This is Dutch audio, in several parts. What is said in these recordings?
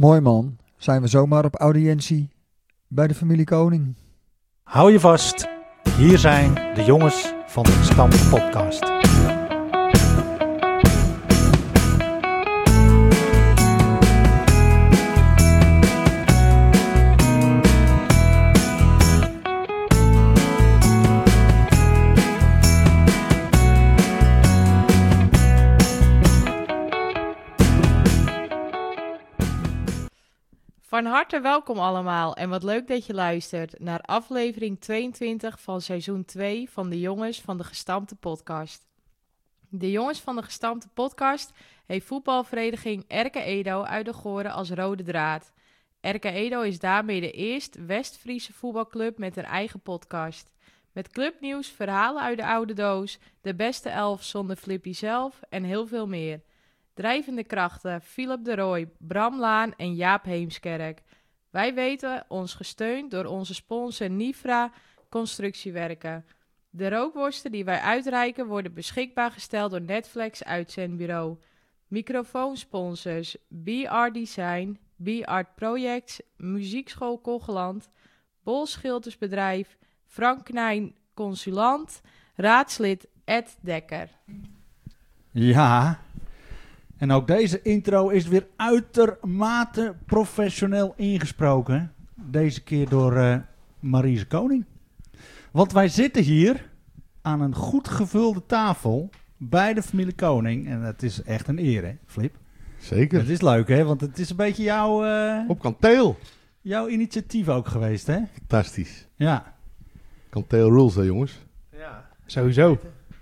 Mooi man, zijn we zomaar op audiëntie bij de familie Koning. Hou je vast, hier zijn de jongens van de Gestampte Podcast. Van harte welkom allemaal en wat leuk dat je luistert naar aflevering 22 van seizoen 2 van de Jongens van de Gestampte Podcast. De Jongens van de Gestampte Podcast heeft voetbalvereniging Erke Edo uit de Goren als rode draad. Erke Edo is daarmee de eerste West-Friese voetbalclub met een eigen podcast. Met clubnieuws, verhalen uit de oude doos, de beste elf zonder Flippy zelf en heel veel meer. Drijvende krachten, Philip de Rooij, Bram Laan en Jaap Heemskerk. Wij weten ons gesteund door onze sponsor Nifra Constructiewerken. De rookworsten die wij uitreiken worden beschikbaar gesteld door Netflix Uitzendbureau. Microfoonsponsors BR Design, BR Projects, Muziekschool Kogeland, Bol Schildersbedrijf, Frank Knijn Consulant, raadslid Ed Dekker. Ja, en ook deze intro is weer uitermate professioneel ingesproken. Deze keer door Marise Koning. Want wij zitten hier aan een goed gevulde tafel bij de familie Koning. En het is echt een eer, hè, Flip? Zeker. Het is leuk, hè? Want het is een beetje Op kanteel. jouw initiatief ook geweest, hè? Fantastisch. Ja. Kanteel rules, hè jongens? Ja, sowieso.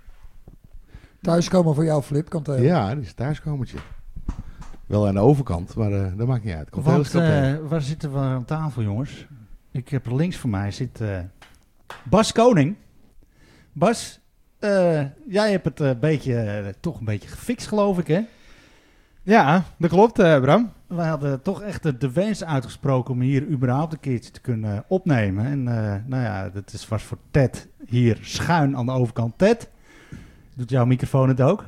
Thuiskomen voor jou, Flip, kan het Ja, dit is een thuiskomertje. Wel aan de overkant, maar dat maakt niet uit. Kanteel is kanteel. Waar zitten we aan tafel, jongens? Ik heb er links van mij zit Bas Koning. Bas, jij hebt het toch een beetje gefixt, geloof ik, hè? Ja, dat klopt, Bram. Wij hadden toch echt de wens uitgesproken om hier überhaupt een keertje te kunnen opnemen. En nou ja, dat was voor Ted hier schuin aan de overkant. Ted, doet jouw microfoon het ook?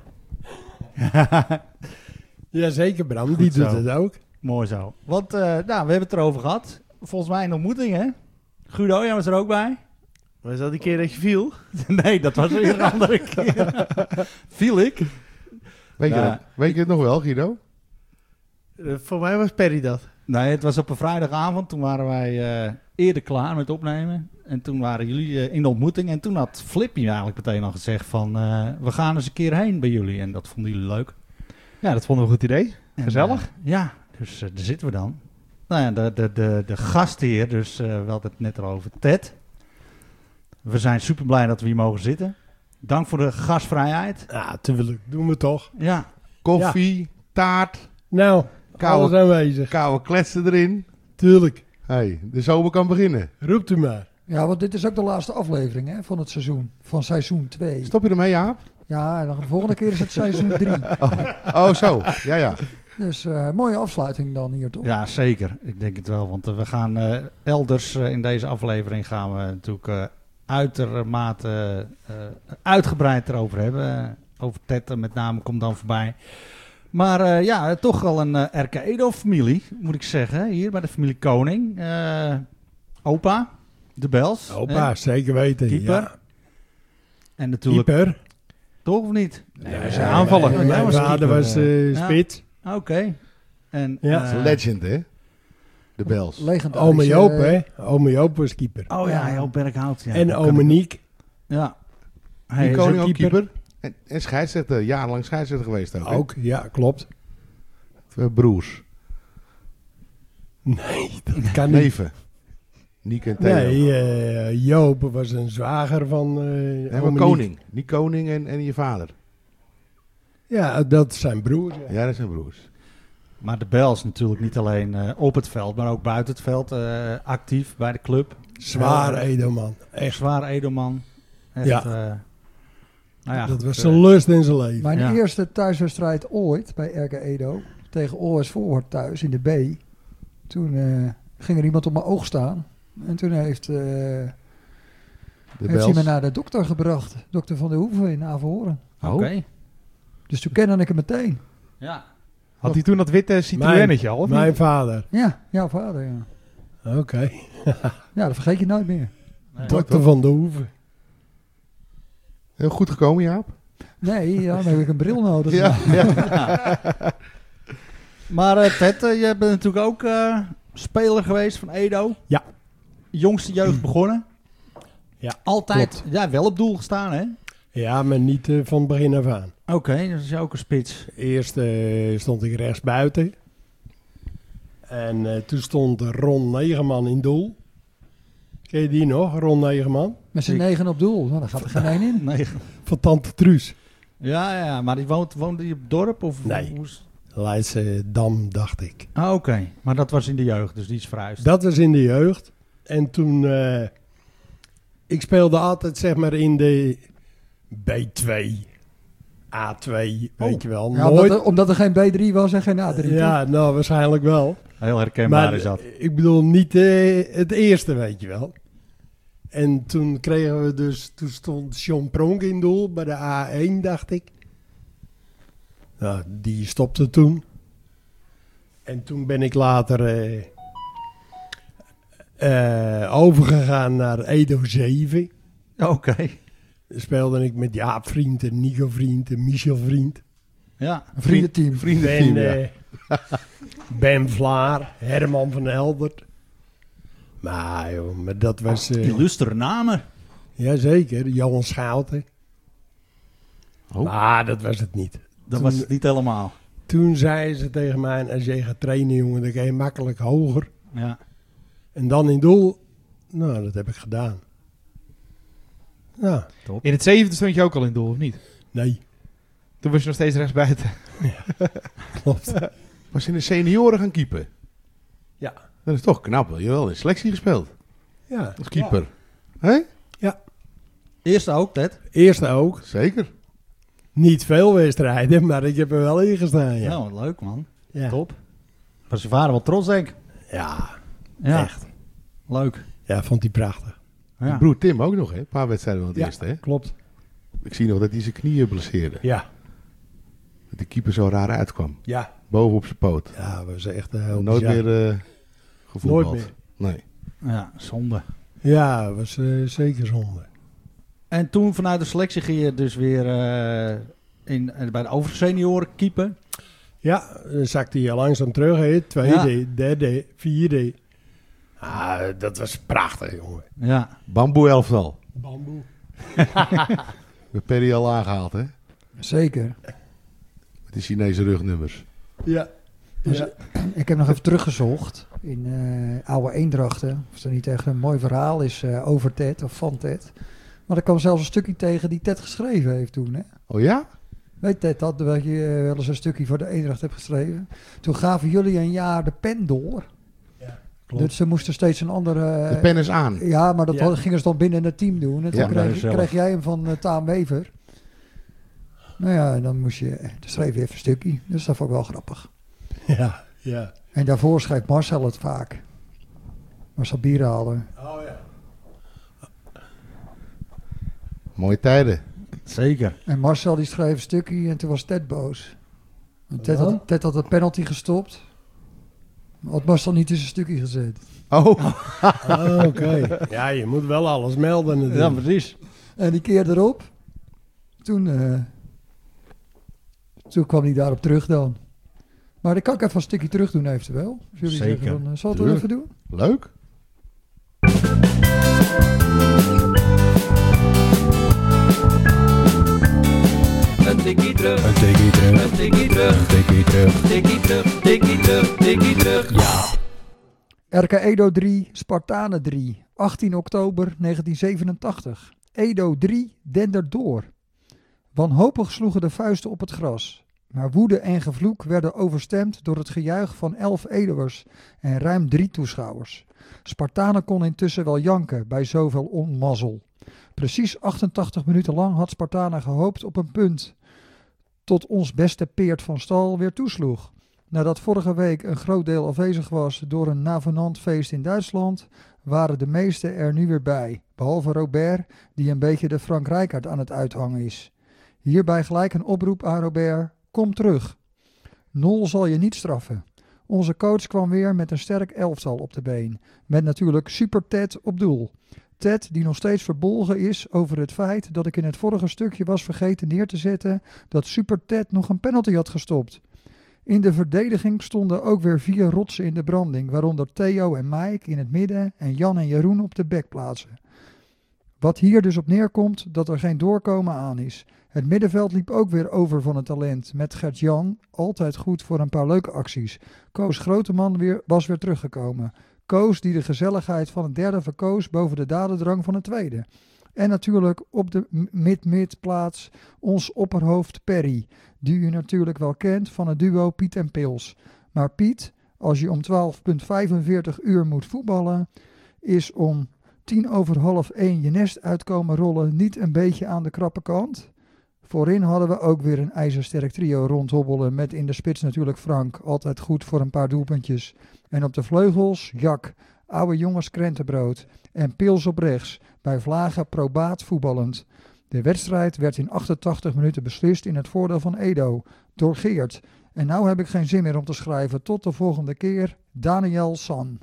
Jazeker, Bram. Goed die zo. doet het ook. Mooi zo. Want we hebben het erover gehad. Volgens mij een ontmoeting, hè? Guido, jij was er ook bij? Was dat die keer dat je viel? Nee, dat was weer een andere keer. Viel ik? Weet je het nog wel, Guido? Voor mij was Perry dat. Nee, het was op een vrijdagavond. Toen waren wij eerder klaar met opnemen. En toen waren jullie in de ontmoeting. En toen had Flippy eigenlijk meteen al gezegd van... we gaan eens een keer heen bij jullie. En dat vonden jullie leuk. Ja, dat vonden we een goed idee. En, Gezellig. ja, dus daar zitten we dan. Nou ja, de gastheer, dus we hadden het net al over Ted. We zijn super blij dat we hier mogen zitten. Dank voor de gastvrijheid. Ja, tuurlijk. Doen we toch. Ja, Koffie, taart, Nou, alles aanwezig. koude kletsen erin. Tuurlijk. Hey, de zomer kan beginnen. Roept u maar. Ja, want dit is ook de laatste aflevering hè, van het seizoen. Van seizoen 2. Stop je ermee, Jaap? Ja, en dan de volgende keer is het seizoen 3. Oh, zo. Ja. Dus mooie afsluiting dan hier, toch? ja, zeker. Ik denk het wel. Want we gaan elders in deze aflevering gaan we natuurlijk uitermate uitgebreid erover hebben. Over Ted met name komt dan voorbij. Maar ja, toch wel een Erke Edo-familie, moet ik zeggen. Hier bij de familie Koning. Opa, de Bels. Opa, zeker weten. Keeper. Ja. En natuurlijk, Keeper. toch of niet? Nee, we zijn aanvallen. Ja, Mijn was vader keeper. was Ja. spits. Oké. En, Ja. Dat is een legend, hè? De Bels. Legendarisch. Ome Joop, hè. Ome Joop was keeper. Oh ja, Joop Berghout. Ja. En ome Niek. Ja. Hij Die is koning ook ook keeper. keeper. En scheidsrechter, jarenlang scheidsrechter geweest ook. hè? Ook, ja, klopt. Broers. Nee, dat kan niet. Neven. Niek en Theo. Nee, Joop was een zwager van Nee, maar ome Niek. koning. Niet koning en je vader. Ja, dat zijn broers. Ja. Ja, dat zijn broers. Maar de Bels natuurlijk niet alleen op het veld, maar ook buiten het veld actief bij de club. Zwaar Edelman. Echt zwaar edelman. Echt, Ja. Nou ja, Dat goed, was zijn lust in zijn leven. Mijn Ja. eerste thuiswedstrijd ooit bij Erke Edo. Tegen OS Voorhoort thuis in de B. Toen ging er iemand op mijn oog staan. En toen heeft De hij Bels. me naar de dokter gebracht. Dokter Van der Hoeven in Averhoorn. Oké. Dus toen kende ik hem meteen. Ja. Had hij toen dat witte Citroënnetje al? Of niet? Mijn vader. Ja, jouw vader, ja. Oké. Ja, dat vergeet je nooit meer. Nee. Dokter van de Hoeven. Heel goed gekomen, Jaap. Nee, ja, dan heb ik een bril nodig. Ja. Maar Ted, je bent natuurlijk ook speler geweest van Edo. Ja. Jongste jeugd begonnen. Ja, Altijd wel op doel gestaan, hè? Ja, maar niet van het begin af aan. Oké, dat is ook een spits. Eerst stond ik rechts buiten. En toen stond Ron Negerman in doel. Ken je die nog, Ron Negerman? Met z'n 9 op doel. Nou, daar gaat er geen één in. Nee. Van Tante Truus. Ja, maar die woonde die op het dorp? Of Nee. hoe is- Leidse Dam, dacht ik. Ah, oké. Maar dat was in de jeugd, dus die is verhuisd. Dat was in de jeugd. En toen... ik speelde altijd, zeg maar, in de B2, A2, weet je wel. Ja, Nooit... omdat er geen B3 was en geen A3. Ja, nou, waarschijnlijk wel. Heel herkenbaar Maar is dat. ik bedoel niet het eerste, weet je wel. En toen kregen we dus... Toen stond John Pronk in doel bij de A1, dacht ik. Nou, die stopte toen. En toen ben ik later overgegaan naar Edo 7. Oké. Dan speelde ik met Jaap Vriend en Nico Vriend en Michel Vriend. Ja, een vriendenteam. Vriendenteam, En ja. Ben Vlaar, Herman van Heldert. Maar joh, maar dat was... Illustere namen. Jazeker, Johan Schouten. Oh. Maar dat was het niet. Dat Toen- was het niet helemaal. Toen zei ze tegen mij, als je gaat trainen jongen, dan ga je makkelijk hoger. Ja. En dan in doel, nou dat heb ik gedaan. Ja, In het 7e stond je ook al in doel, of niet? nee, Toen was je nog steeds rechtsbuiten. klopt. Was in de senioren gaan keepen. Ja. Dat is toch knap. Je hebt wel in selectie gespeeld. Ja, Als keeper. Hè? Eerste ook, Ted. eerste ook. Zeker. Niet veel wedstrijden, maar ik heb er wel in gestaan, ja. Ja, wat leuk man. Ja. Top. Was je vader wel trots, denk ik. Ja, Ja. echt. Leuk. Ja, vond hij prachtig. Ja. Je broer Tim ook nog, hè? Een paar wedstrijden van het Ja. eerste, hè? Klopt. Ik zie nog dat hij zijn knieën blesseerde. Ja, Dat de keeper zo raar uitkwam. ja. Boven op zijn poot. Ja, was echt heel Nooit bizar. meer gevoetbald. Nooit Nee. Ja, zonde. Ja, was zeker zonde. En toen vanuit de selectie ging je dus weer bij de overige senioren keepen. Ja, dan zakte hij langzaam terug, hè. Tweede, derde, vierde. Ah, dat was prachtig, jongen. Ja. Bamboe elftal. Bamboe. We Perry al aangehaald, hè? Zeker. Met die Chinese rugnummers. Ja. Dus, Ja. Ik heb nog even teruggezocht in oude Eendrachten. Of dat niet echt een mooi verhaal is over Ted of van Ted. Maar er kwam zelfs een stukje tegen die Ted geschreven heeft toen. Hè? Oh ja? Weet Ted dat je wel eens een stukje voor de Eendracht hebt geschreven? Toen gaven jullie een jaar de pen door. Klopt. Dus ze moesten steeds een andere... De pen is aan. Ja, maar dat Ja. gingen ze dan binnen het team doen. En toen Ja, kreeg jij hem van Taan Wever. Nou ja, en dan dan schreef je even een stukje. Dus dat vond ik wel grappig. Ja, ja. En daarvoor schrijft Marcel het vaak. Marcel Bierhalen. Oh ja. Mooie tijden. Zeker. En Marcel die schreef een stukje en toen was Ted boos. En Wat? Ted had een penalty gestopt. Had Marcel niet in zijn stukje gezet. Oh, Oh, oké. Ja, je moet wel alles melden Ja, natuurlijk. precies. En die keer erop, toen kwam hij daarop terug dan. Maar ik kan ook even een stukje terug doen eventueel. Als jullie Zeker. zeggen van, zal ik het Tuurlijk. even doen? leuk. Een tikkie terug, Een tikkie terug. een tikkie terug, Een tikkie terug. tikkie terug, tikkie terug, tikkie terug. Ja. RK Edo 3, Spartanen 3, 18 oktober 1987. Edo 3 dendert door. Wanhopig sloegen de vuisten op het gras. Maar woede en gevloek werden overstemd door het gejuich van 11 Edo'ers en ruim 3 toeschouwers. Spartanen kon intussen wel janken bij zoveel onmazzel. Precies 88 minuten lang had Spartanen gehoopt op een punt. Tot ons beste Peert van Stal weer toesloeg. Nadat vorige week een groot deel afwezig was door een navenant feest in Duitsland, waren de meesten er nu weer bij. Behalve Robert, die een beetje de Frank Rijkaard aan het uithangen is. Hierbij gelijk een oproep aan Robert: kom terug. Nol zal je niet straffen. Onze coach kwam weer met een sterk elftal op de been. Met natuurlijk Super Ted op doel. Ted die nog steeds verbolgen is over het feit dat ik in het vorige stukje was vergeten neer te zetten dat Super Ted nog een penalty had gestopt. In de verdediging stonden ook weer 4 rotsen in de branding, waaronder Theo en Mike in het midden en Jan en Jeroen op de backplaatsen. Wat hier dus op neerkomt dat er geen doorkomen aan is. Het middenveld liep ook weer over van het talent, met Gert-Jan altijd goed voor een paar leuke acties. Koos Groteman was weer teruggekomen. Koos die de gezelligheid van het derde verkoos boven de dadendrang van het tweede. En natuurlijk op de mid-plaats ons opperhoofd Perry, die u natuurlijk wel kent van het duo Piet en Pils. Maar Piet, als je om 12:45 moet voetballen, is om 1:10 je nest uitkomen rollen niet een beetje aan de krappe kant? Voorin hadden we ook weer een ijzersterk trio rondhobbelen met in de spits natuurlijk Frank, altijd goed voor een paar doelpuntjes. En op de vleugels Jack, oude jongens krentenbrood en Pils op rechts, bij Vlagen probaat voetballend. De wedstrijd werd in 88 minuten beslist in het voordeel van Edo, door Geert. En nou heb ik geen zin meer om te schrijven. Tot de volgende keer, Daniel San.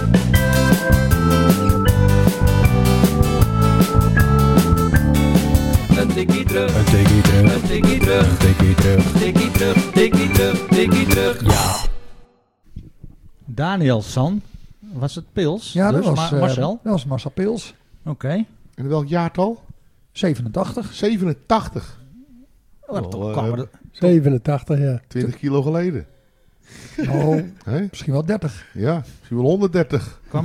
Een tikkie terug. Een tikkie terug. Een tikkie terug. Een tikkie terug. Tikkie terug. Tikkie terug. Tikkie terug. Ja. Daniel San. Was het Pils? Ja, dus, dat was Marcel. Dat was Marcel Pils. Oké. En welk jaartal? 87. 87. Toch kwamen we 87, ja. 20 kilo geleden. Oh, Hè? misschien wel 30. Ja, misschien wel 130. kwam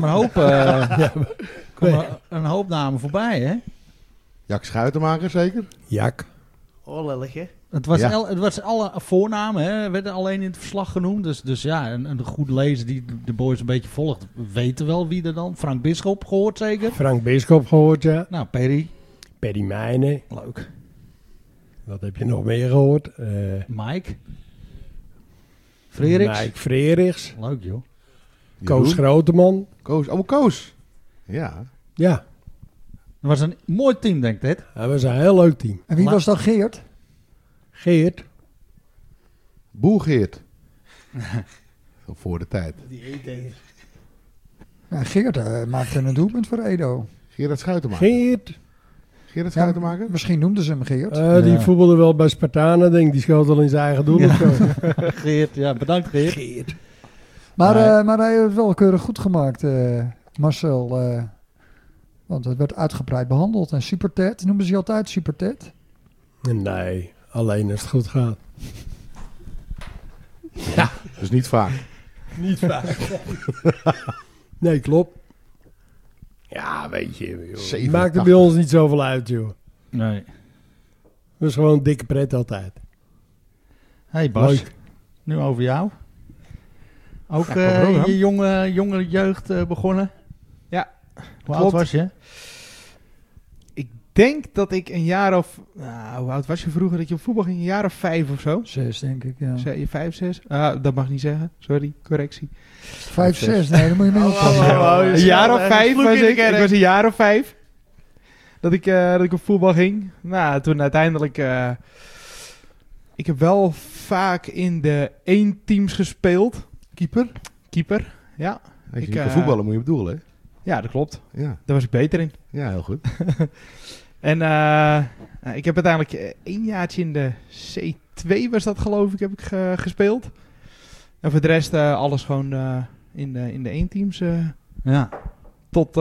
een hoop namen voorbij, hè? Jack Schuitenmaker zeker? Jak. Oh, lelijk, hè? Het was alle voornamen, hè, werden alleen in het verslag genoemd. Dus ja, een goede lezer die de boys een beetje volgt, weten wel wie er dan. Frank Bisschop gehoord zeker? Frank Bisschop gehoord, ja. Nou, Perry. Perry Mijnen. Leuk. Wat heb je nog meer gehoord? Mike. Freriks. Mike Freriks. Leuk, joh. Koos Groteman. Koos. Ja. Ja, Dat was een mooi team, denk ik, dit. dat was een heel leuk team. En wie was dan Geert? Geert. Boer Geert. Zo voor de tijd. Ja, Geert maakte een doelpunt voor Edo. Gerard Schuitenmaker. Geert. Gerard Schuitenmaker? Misschien noemden ze hem Geert. Die voetbalde wel bij Spartanen, denk ik. Die schoot al in zijn eigen doel. of zo. Geert, ja, bedankt Geert. Geert. Maar hij heeft het wel keurig goed gemaakt, Marcel. Want het werd uitgebreid behandeld. En Super Ted, noemden ze je altijd Super Ted? Nee, alleen als het goed gaat. Dus niet vaak. Niet vaak. Nee, klopt. Ja, weet je, joh. 87. Maakt er bij ons niet zoveel uit, joh. Nee. Dat is gewoon dikke pret altijd. Hey Bas, Leuk. nu over jou. Ook Ja, in je jonge jeugd begonnen. Ja, Hoe oud klopt. was je? Ik denk dat ik een jaar of... Nou, hoe oud was je vroeger dat je op voetbal ging? Een jaar of 5 of zo? 6, denk ik, ja. Zei je 5, 6? Dat mag niet zeggen. Sorry, correctie. 5, 6, nee, dan moet je mee oppassen. Een jaar of 5 sloeg was in de ik. kerk. Ik was een jaar of 5. Dat ik op voetbal ging. Nou, toen uiteindelijk... ik heb wel vaak in de 1 teams gespeeld. Keeper, ja. Als je Ik, niet kan voetballen moet je bedoelen, hè? Ja, dat klopt. Ja. Daar was ik beter in. Ja, heel goed. En ik heb uiteindelijk 1 jaartje in de C2 was dat geloof ik, heb ik gespeeld. En voor de rest alles gewoon in de 1 teams. Ja. Tot,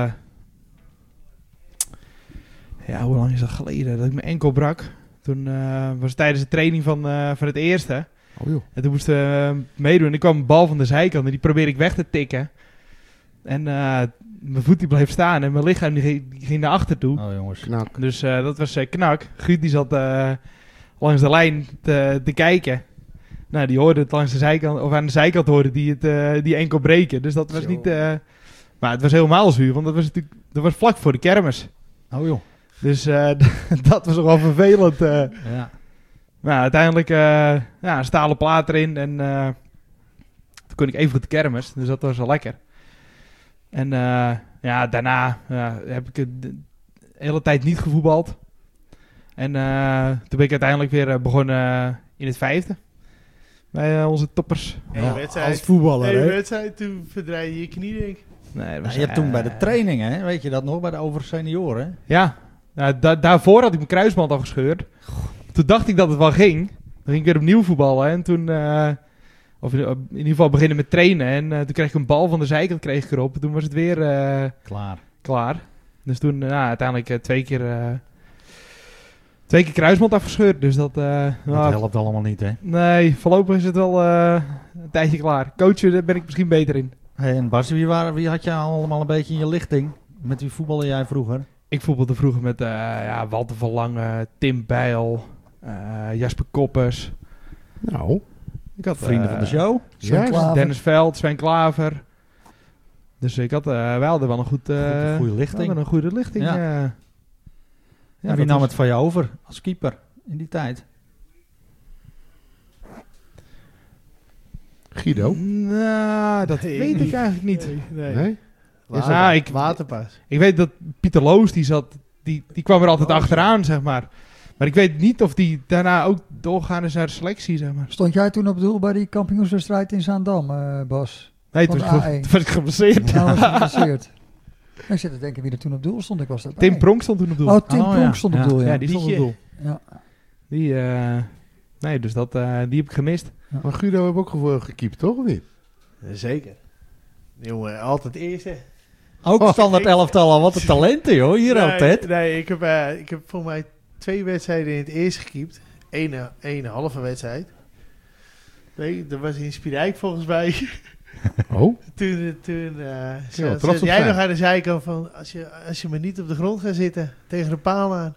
hoe lang is dat geleden? Dat ik mijn enkel brak. Toen was het tijdens de training van het eerste. Oh joh. En toen moesten we meedoen. En er kwam een bal van de zijkant en die probeerde ik weg te tikken. En mijn voet die bleef staan en mijn lichaam die ging naar achter toe. Oh jongens. Knak. Dus dat was knak. Guut die zat langs de lijn te kijken. Nou, die hoorde het langs de zijkant, of aan de zijkant hoorde die enkel breken. Dus dat was Zo. niet... maar het was helemaal zuur, want dat was vlak voor de kermis. Oh joh. Dus dat was nogal vervelend. Ja. Maar uiteindelijk een stalen plaat erin en toen kon ik even goed de kermis. Dus dat was wel lekker. En daarna heb ik de hele tijd niet gevoetbald. En toen ben ik uiteindelijk weer begonnen in het 5e. Bij onze toppers. Eén wedstrijd. Als voetballer, Eén hè? wedstrijd, toen verdraai je je knie, denk ik. Nee, dat Ja, was, je hebt toen bij de training, hè? Weet je dat nog? Bij de over senioren. Ja, daarvoor had ik mijn kruisband afgescheurd. Toen dacht ik dat het wel ging. Dan ging ik weer opnieuw voetballen. En toen, of in ieder geval beginnen met trainen. En toen kreeg ik een bal van de zijkant kreeg ik erop. En toen was het weer klaar. Dus toen uiteindelijk twee keer kruisband afgescheurd. Dus dat helpt allemaal niet, hè? nee, voorlopig is het wel een tijdje klaar. Coachen, daar ben ik misschien beter in. Hey, en Bas, wie had jij allemaal een beetje in je lichting? Met wie voetbalde jij vroeger? Ik voetbalde vroeger met Walter van Lange, Tim Bijl, Jasper Koppers. Nou, Ik had Vrienden van de show. ja. Klaver. Dennis Veld, Sven Klaver. Dus ik had wel een Goede lichting. een goede lichting. Ja. Ja, Ja, wie nam het van je over als keeper in die tijd? Guido. Nou, dat Nee. weet ik eigenlijk niet. Nee? Nou, Waterpas. Ik weet dat Pieter Loos, die kwam er altijd achteraan, zeg maar. Maar ik weet niet of die daarna ook doorgaan is naar de selectie, zeg maar. Stond jij toen op doel bij die kampioenswedstrijd in Zaandam, Bas? Nee, Van toen de A1. was ik geblesseerd. Nou, was geïnteresseerd. Ik zit te denken wie er toen op doel stond. Ik was daarbij. Tim Pronk stond toen op doel. Oh, Tim Oh, Pronk ja. stond op Ja. doel, ja. Ja, die stond op doel. Ja. Die, nee, dus die heb ik gemist. Maar Guido heeft ook gekiept, toch? Of niet? Zeker. Jongen, altijd eerste. Ook standaard elftal al. Wat een talenten, joh. Hier ook, Ted. Nee, ik heb voor mij 2 wedstrijden in het eerst gekiept. Eén halve wedstrijd. Nee, dat was in Spierijk volgens mij. Oh, Toen trots zat op jij zijn. nog aan de zijkant van... Als je maar niet op de grond gaat zitten, tegen de paal aan.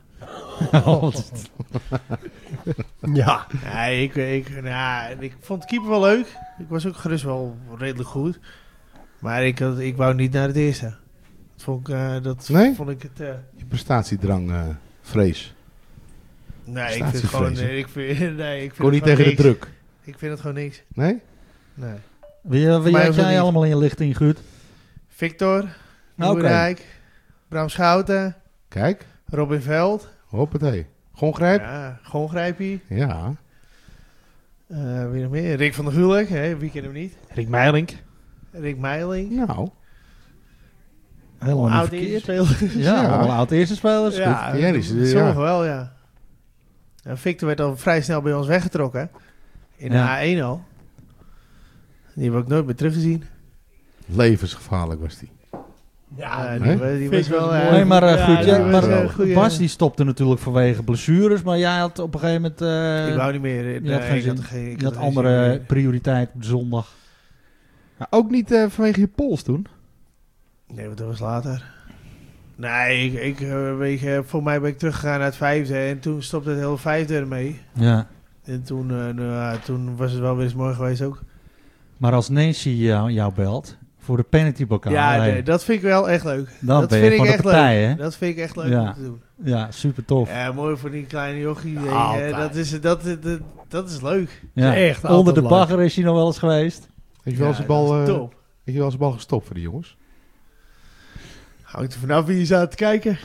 Ja. Nee, ik vond keeper wel leuk. Ik was ook gerust wel redelijk goed. Maar ik wou niet naar het eerste. Nee? Vond ik het... je prestatiedrang, vrees. nee, ik vind het gewoon... Prestatievrees, ik vind Kon het niet gewoon tegen de niks. druk. Ik vind het gewoon niks. Nee? Nee. Wie mij had hoeft het jij niet. allemaal in je lichting, Guut? Victor, Nieuwenrijk, Bram Schouten, Kijk, Robin Veld. hoppatee. Gewoon grijp? Ja, gewoon grijpie. Ja. Wie nog meer? Rick van der Gulik, hè? Wie kent hem niet? Rick Meijlink. Rick Meiling. Nou, Helemaal niet Oud verkeerd. eerste speler. Ja, Ja. allemaal oud eerste spelers. Ja, Ja, die is- ja. sommigen wel, ja. En Victor werd al vrij snel bij ons weggetrokken. In de Ja. A1 al. Die heb ik nooit meer teruggezien. levensgevaarlijk was die. Ja, Nee? die was wel... Nee, maar goed. die Ja, was, maar goeie- Bas die stopte natuurlijk vanwege blessures. Maar jij had op een gegeven moment... ik wou niet meer. je had geen zin. ik je had geen andere zin meer. prioriteit op de zondag. Nou, ook niet vanwege je pols toen. Nee, want dat was later. Nee, voor mij ben ik teruggegaan naar het 5e. En toen stopte het hele 5e ermee. Ja. En toen was het wel weer eens mooi geweest ook. Maar als Nancy jou belt voor de penaltybokaal... Ja, hey, nee, dat vind ik wel echt leuk. dan dat ben je vind ik van de echt partij, leuk. hè? Dat vind ik echt leuk Ja. om te doen. Ja, super tof. Ja, mooi voor die kleine jochie. Altijd. Dat is leuk. Ja. Echt Onder altijd de leuk. bagger is hij nog wel eens geweest. Heb je wel eens Ja, de bal, dat is heb top. je wel eens de bal gestopt voor die jongens? Hangt er vanaf wie je staat te kijken.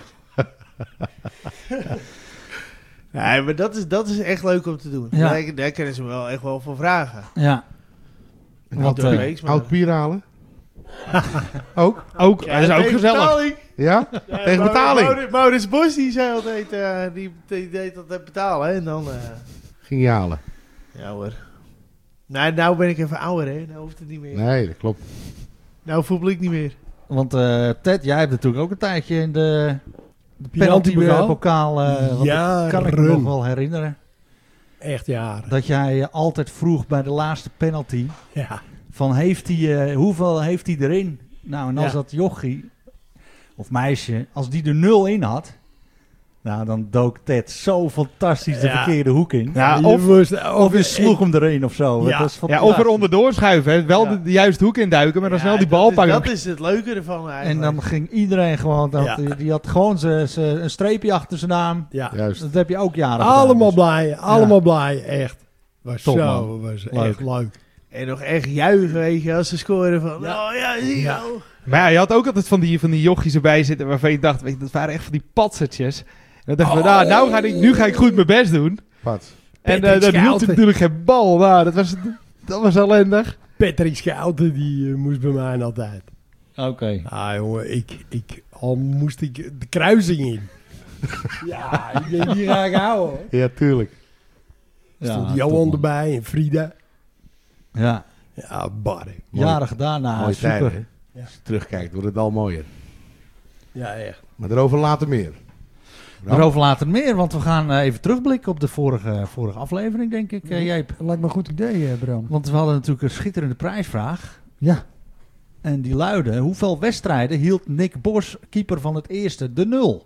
Nee, maar dat is echt leuk om te doen. Ja. Daar kunnen ze me wel echt wel voor vragen. Ja. Oud- Wat, Oud bier halen? Ook? Ook, dat is ook tegen gezellig. betaling. Ja? Ja, Tegen betaling? Maurits Bos die zei altijd, die deed altijd betalen. Hè? En dan, Ging je halen? ja hoor. Nou ben ik even ouder, hè. Nou hoeft het niet meer. Nee, dat klopt. Nou voetbal ik niet meer. Want Ted, jij hebt natuurlijk ook een tijdje in de Penaltybokaal? penaltybokaal... kan ik me nog wel herinneren. Echt jaren. Dat jij altijd vroeg bij de laatste penalty... Ja. van hoeveel heeft hij erin? Nou, en als Ja. dat jochie of meisje, als die er 0 in had... nou, dan dook Ted zo fantastisch de Ja. verkeerde hoek in. Ja, Je of, moest- Of je sloeg hem erin of zo. Ja. Dat is ja, fantastisch. of er onderdoor schuiven. Hè. Wel Ja. de juiste hoek induiken, maar dan snel die bal pakken. Dat is het leuke ervan En eigenlijk. dan ging iedereen gewoon... Ja. Die had gewoon een streepje achter zijn naam. Ja. Juist. Dat heb je ook jaren Allemaal gedaan. blij. Allemaal blij. Echt. Was Top, zo. man. Was Leuk. echt leuk. En nog echt juichen, weet je, als ze scoren van... Ja. Oh ja, zie je Ja. wel. Maar ja, je had ook altijd van die jochies erbij zitten waarvan je dacht, weet je, dat waren echt van die patsertjes. En dan dacht je, nu ga ik goed mijn best doen. Wat? En Patrick dan hield Schouten. hij natuurlijk geen bal. Nou, dat was Dat was ellendig. Patrick Schouten, die moest bij mij altijd. Oké. Ah jongen, al moest ik de kruising in. Ja, ik denk, die ga ik houden. Hoor. Ja, tuurlijk. Stond Johan erbij en Frida. Ja, Ja, barre. jaren gedaan. Nou, Mooie super. tijden, hè? Ja. Als je terugkijkt, wordt het al mooier. Ja, echt. Maar daarover later meer. Daarover later meer, want we gaan even terugblikken op de vorige aflevering, denk ik, Jeep. Dat lijkt me een goed idee, Bram. Want we hadden natuurlijk een schitterende prijsvraag. Ja, En die luidde, hoeveel wedstrijden hield Nick Bos, keeper van het eerste, de 0?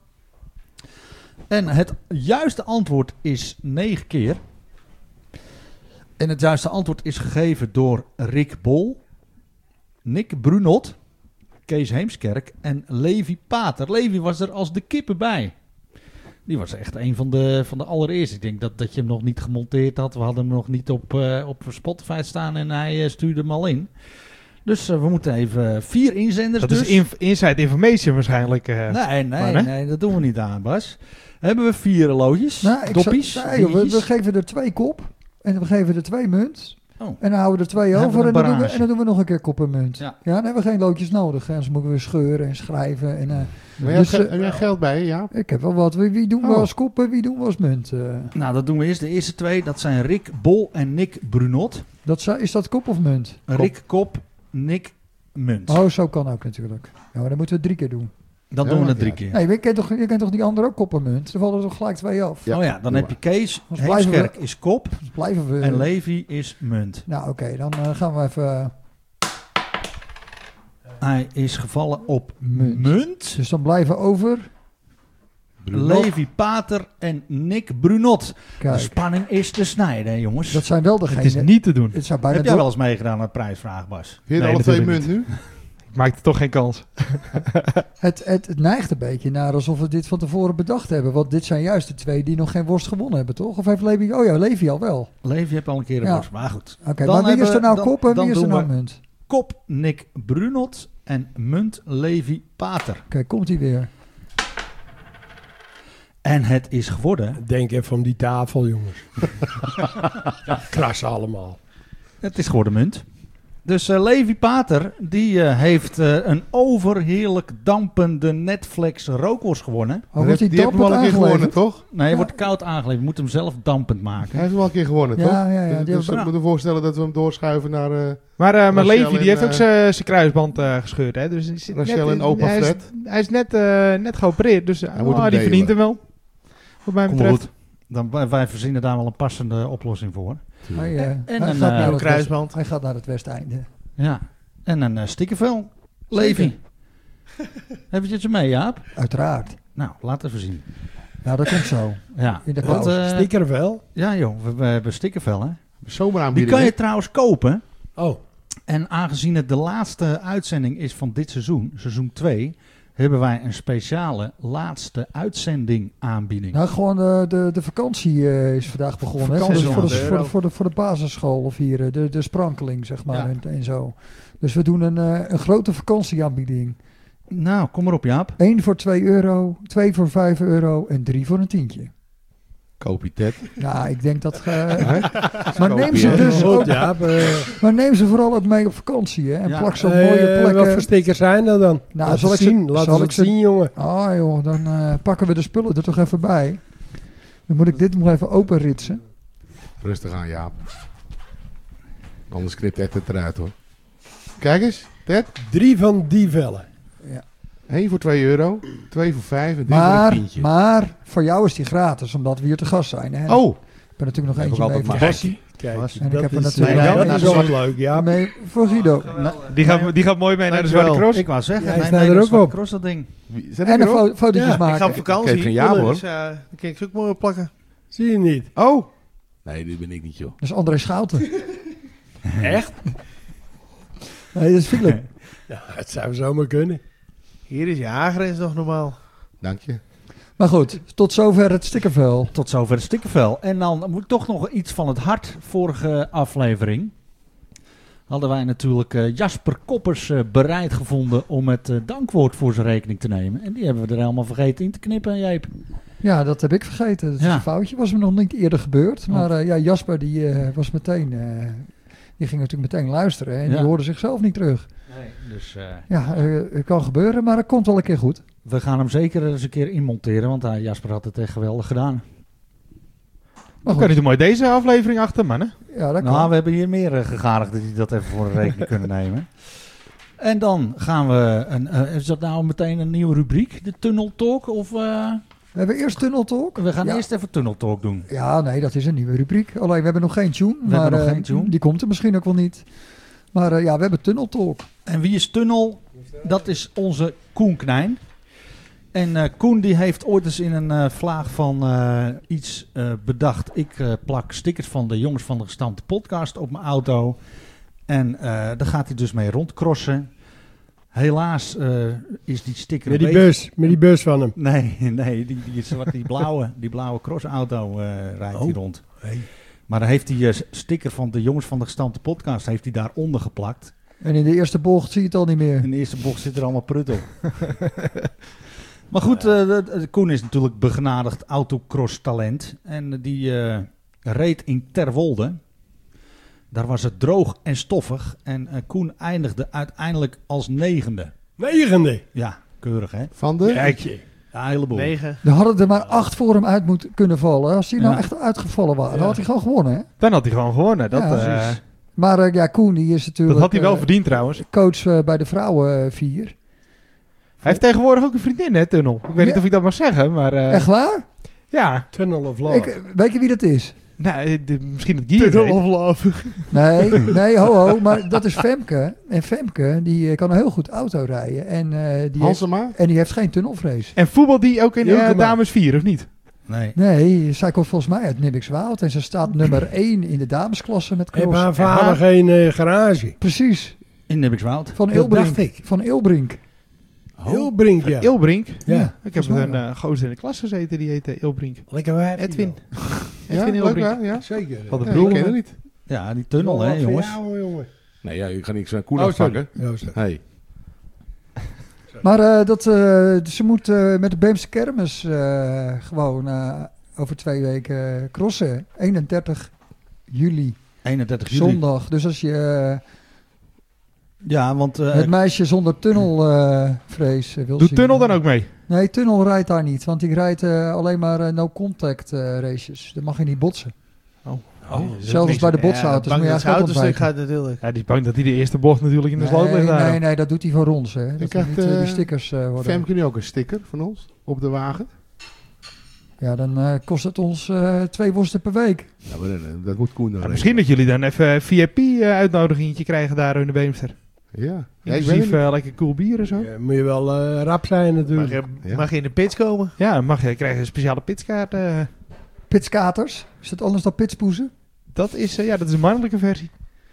En het juiste antwoord is 9 keer. En het juiste antwoord is gegeven door Rick Bol, Nick Brunot, Kees Heemskerk en Levi Pater. Levi was er als de kippen bij. Die was echt een van de allereerste. Ik denk dat je hem nog niet gemonteerd had. We hadden hem nog niet op Spotify staan en hij stuurde hem al in. Dus we moeten even 4 inzenders. Dat dus. is inside information waarschijnlijk. Nee, dat doen we niet aan, Bas. Hebben we 4 loodjes, doppies, we dingetjes? geven er 2 kop. En we geven er 2 munt. Oh. En dan houden we er 2 Dan over. hebben we En een dan doen we nog een keer kop en munt. Ja. Dan hebben we geen loodjes nodig. Anders moeten we weer scheuren en schrijven. En, Maar Dus, heb jij geld bij je, ja? ik heb wel wat. Wie doen we als kop en wie doen we als munt? Nou, dat doen we eerst. De eerste 2, dat zijn Rick Bol en Nick Brunot. Is dat kop of munt? Rick Kop, Nick Munt. Oh, zo kan ook natuurlijk. Ja, maar dan moeten we het 3 keer doen. Dan Ja, doen we maakt het 3 niet keer. Nee, je kent toch die andere ook kop en munt? Dan vallen er toch gelijk 2 af. Ja, Oh ja, dan doe heb je Kees Anders blijven Heemskerk is kop Dus blijven we... en Levi is munt. Nou, oké, dan gaan we even... Hij is gevallen op Munt. munt. Dus dan blijven over... Levi Pater en Nick Brunot. De Kijk, spanning is te snijden, hè, jongens. dat zijn wel Het is degenen... niet te doen. Het zou bijna Heb jij wel eens meegedaan aan de prijsvraag, Bas? Vind je Nee, alle 2 natuurlijk munt nu? Ik maakte toch geen kans. Het neigt een beetje naar alsof we dit van tevoren bedacht hebben. Want dit zijn juist de 2 die nog geen worst gewonnen hebben, toch? Of heeft Levi... Oh ja, Levi al wel. Levi heeft al een keer een Ja. worst, maar goed. Oké, Dan maar wie is er hebben- nou dan- kop en dan wie is er doen nou we- munt? Kop Nick Brunot en munt Levi Pater. Oké, komt hij weer. En het is geworden... Denk even om die tafel, jongens. Krassen allemaal. Het is geworden munt. Dus Levi Pater, die heeft een overheerlijk dampende Netflix rookworst gewonnen. Oh, wordt Die heeft hem al een keer gewonnen, toch? Nee, hij Ja. wordt koud aangeleverd. Je moet hem zelf dampend Hij maken. heeft hem al een keer gewonnen, toch? Ja, ja, die Dus hebben- ik moet me voorstellen dat we hem doorschuiven naar Maar Rachel Levi die en, heeft ook zijn kruisband gescheurd. Hè? Dus hij zit Rachel net- en opa hij is- Fred. Hij is net geopereerd. Dus moet hem die delen. verdient hem wel. Wat mij Kom betreft. goed. Wij verzinnen daar wel een passende oplossing voor. Hij, En hij een, gaat naar een het kruisband. Hij gaat naar het westeinde. Ja. En een stickervel. Levi. Heb je het je mee, Jaap? Uiteraard. Nou, laat even zien. Ja, dat komt zo. Ja, In de Want, pauze. Sticker wel. ja joh, we hebben stickervel, hè. Die zomeraanbieding. kan je trouwens kopen. Oh, En aangezien het de laatste uitzending is van dit seizoen, seizoen 2, hebben wij een speciale laatste uitzending aanbieding. Nou, gewoon de vakantie is vandaag begonnen. Hè? Vakantie, Voor de basisschool of hier, de sprankeling, zeg maar, Ja. en zo. Dus we doen een grote vakantieaanbieding. Nou, kom maar op, Jaap. 1 voor €2, 2 voor €5 en 3 voor een tientje. Kopie Ted. Ja, ik denk dat... maar Kopie, neem ze hè? dus goed, ook, ja. maar neem ze vooral ook mee op vakantie, hè? En Ja. plak ze op mooie Wat voor plekken. stickers zijn dat dan? Nou, Laat zal het ik ze- zien, laat zal het ik ze- zien, jongen. Ah joh, dan pakken we de spullen er toch even bij. Dan moet ik dit nog even openritsen. Rustig aan, Jaap. Anders knipt Ted het eruit, hoor. Kijk eens, Ted. 3 van die vellen. 1 voor €2, 2 voor 5 en 3 voor een tientje. Maar voor jou is die gratis, omdat we hier te gast zijn. Hè? Oh, Ik ben natuurlijk nog Heb ik eentje mee altijd voor maar. Bassie. Kijk, Was- En ik dat heb er is, natuurlijk Nee, dat nou, is dat wel is- leuk, ja. Mee voor Guido. Die gaat mooi mee naar de Zwarte Cross. Ik wou zeggen, Ja, hij nee, staat nee, er dat ook is van op. Cross dat ding. zet En ik een erop? fotootjes Ja, Ik ga op maken. vakantie. Geef geen ja, hoor. Dus, dan kan ik ze ook mooi op plakken. Zie je niet? Oh. Nee, dit ben ik niet, joh. Dat is André Schouten. Echt? Nee, dat is Philip. Ja, het zou zomaar kunnen. Hier is je haargrens nog normaal. Dank je. Maar goed, tot zover het stickervel. Tot zover het stickervel. En dan moet toch nog iets van het hart. Vorige aflevering hadden wij natuurlijk Jasper Koppers bereid gevonden om het dankwoord voor zijn rekening te nemen. En die hebben we er helemaal vergeten in te knippen, Jeep. Ja, dat heb ik vergeten. Dat is Ja. een foutje. Was me nog niet eerder gebeurd. Maar ja, Jasper die was meteen... Die gingen natuurlijk meteen luisteren en Ja. die hoorden zichzelf niet terug. Nee, dus Ja, het kan gebeuren, maar dat komt wel een keer goed. we gaan hem zeker eens een keer inmonteren, want Jasper had het echt geweldig gedaan. Maar Dan kan je goed, toch mooi deze aflevering achter, man. Hè? ja, dat kan. Nou, we hebben hier meer gegadigden die dat even voor een rekening kunnen nemen. En dan gaan we, is dat nou meteen een nieuwe rubriek, de Tunnel Talk? Of We hebben eerst Tunnel Talk. we gaan Ja. eerst even Tunnel Talk doen. Ja, nee, dat is een nieuwe rubriek. Alleen, we hebben nog geen tune. We hebben nog geen tune. Die komt er misschien ook wel niet. Maar ja, we hebben Tunnel Talk. En wie is Tunnel? Dat is onze Koen Knijn. En Koen die heeft ooit eens in een vlaag van iets bedacht. Ik plak stickers van de jongens van de gestampte podcast op mijn auto. En daar gaat hij dus mee rondcrossen. Helaas is die sticker Met een die beetje- bus. Met die bus van hem. Nee, die blauwe crossauto rijdt hij rond. Hey. Maar dan heeft hij sticker van de jongens van de gestampte podcast heeft hij daaronder geplakt. En in de eerste bocht zie je het al niet meer. In de eerste bocht zit er allemaal prut op. Maar goed, Koen is natuurlijk begenadigd autocross talent. En die reed in Terwolde. Daar was het droog en stoffig. En Koen eindigde uiteindelijk als 9e. 9e. Ja, keurig hè? Van de... Kijkje. Ja, een heleboel. 9. Er hadden er maar 8 voor hem uit moeten kunnen vallen. Als die nou Ja. echt uitgevallen waren, Ja. dan had hij gewoon gewonnen. Hè? Dan had hij gewoon gewonnen. Dat, Ja, precies. Maar ja, Koen die is natuurlijk Dat had hij wel verdiend trouwens. coach bij de vrouwen 4. Hij heeft tegenwoordig ook een vriendin, hè, Tunnel. Ik weet Ja. niet of ik dat mag zeggen, maar... Echt waar? Ja, Tunnel of Love. Weet je wie dat is? nou, misschien het Gier weet. love. Nee, ho, maar dat is Femke. En Femke, die kan heel goed auto rijden. En, Halsema? die heeft geen tunnelvrees. En voetbal die ook in Jonkema. dames 4, of niet? Nee. Nee, zij komt volgens mij uit Nibbikswoud. En ze staat nummer 1 in de damesklasse met Heeft cross. haar vader geen garage? Precies, In Nibbikswoud. van Dat Ilbrink. dacht ik. Van Ilbrink. Heel brink, ja. Ilbrink. Ja. Ik heb volgens mij een gozer in de klas gezeten, die heette Ilbrink. Lekker wijf. Edwin. Ja, Edwin leuk Ilbrink. hè? Ja. Zeker. Van de Ja, broer. ik ken het niet. Ja, die tunnel hè, Van jongens. jou, jongen. Nee, ja, je gaat niks aan Koen Oh, afpakken. sorry. Ja, sorry. Hey. Maar ze moet met de Beemse Kermis gewoon over 2 weken crossen. 31 juli, 31 juli. zondag. Dus als je Ja, want het meisje zonder tunnelvrees wil zien. Doet Tunnel dan ook mee? Nee, Tunnel rijdt daar niet. Want die rijdt alleen maar no-contact races. Dan mag je niet botsen. Zelfs als bij de botsauto's. bang moet je dat het eigenlijk ook autostuk ontwijken. gaat natuurlijk. Ja, die is bang dat hij de eerste bocht natuurlijk in de sloot ligt daar. Nee, dat doet hij van ons. Hè. Dat Ik hij had, niet die stickers worden. Femke nu ook een sticker van ons op de wagen? Ja, dan kost het ons 2 worsten per week. Ja, maar dat moet Koen dan Ja, misschien dat jullie dan even een VIP-uitnodigingetje krijgen daar in de Beemster. Ja, ja ik weet Inclusief het niet. lekker cool bier en zo. Ja, moet je wel rap zijn natuurlijk. Ja. Mag je in de pits komen? Ja, dan krijg je een speciale pitskaart. Pitskaters. Is dat anders dan pitspoezen? Dat is een mannelijke versie.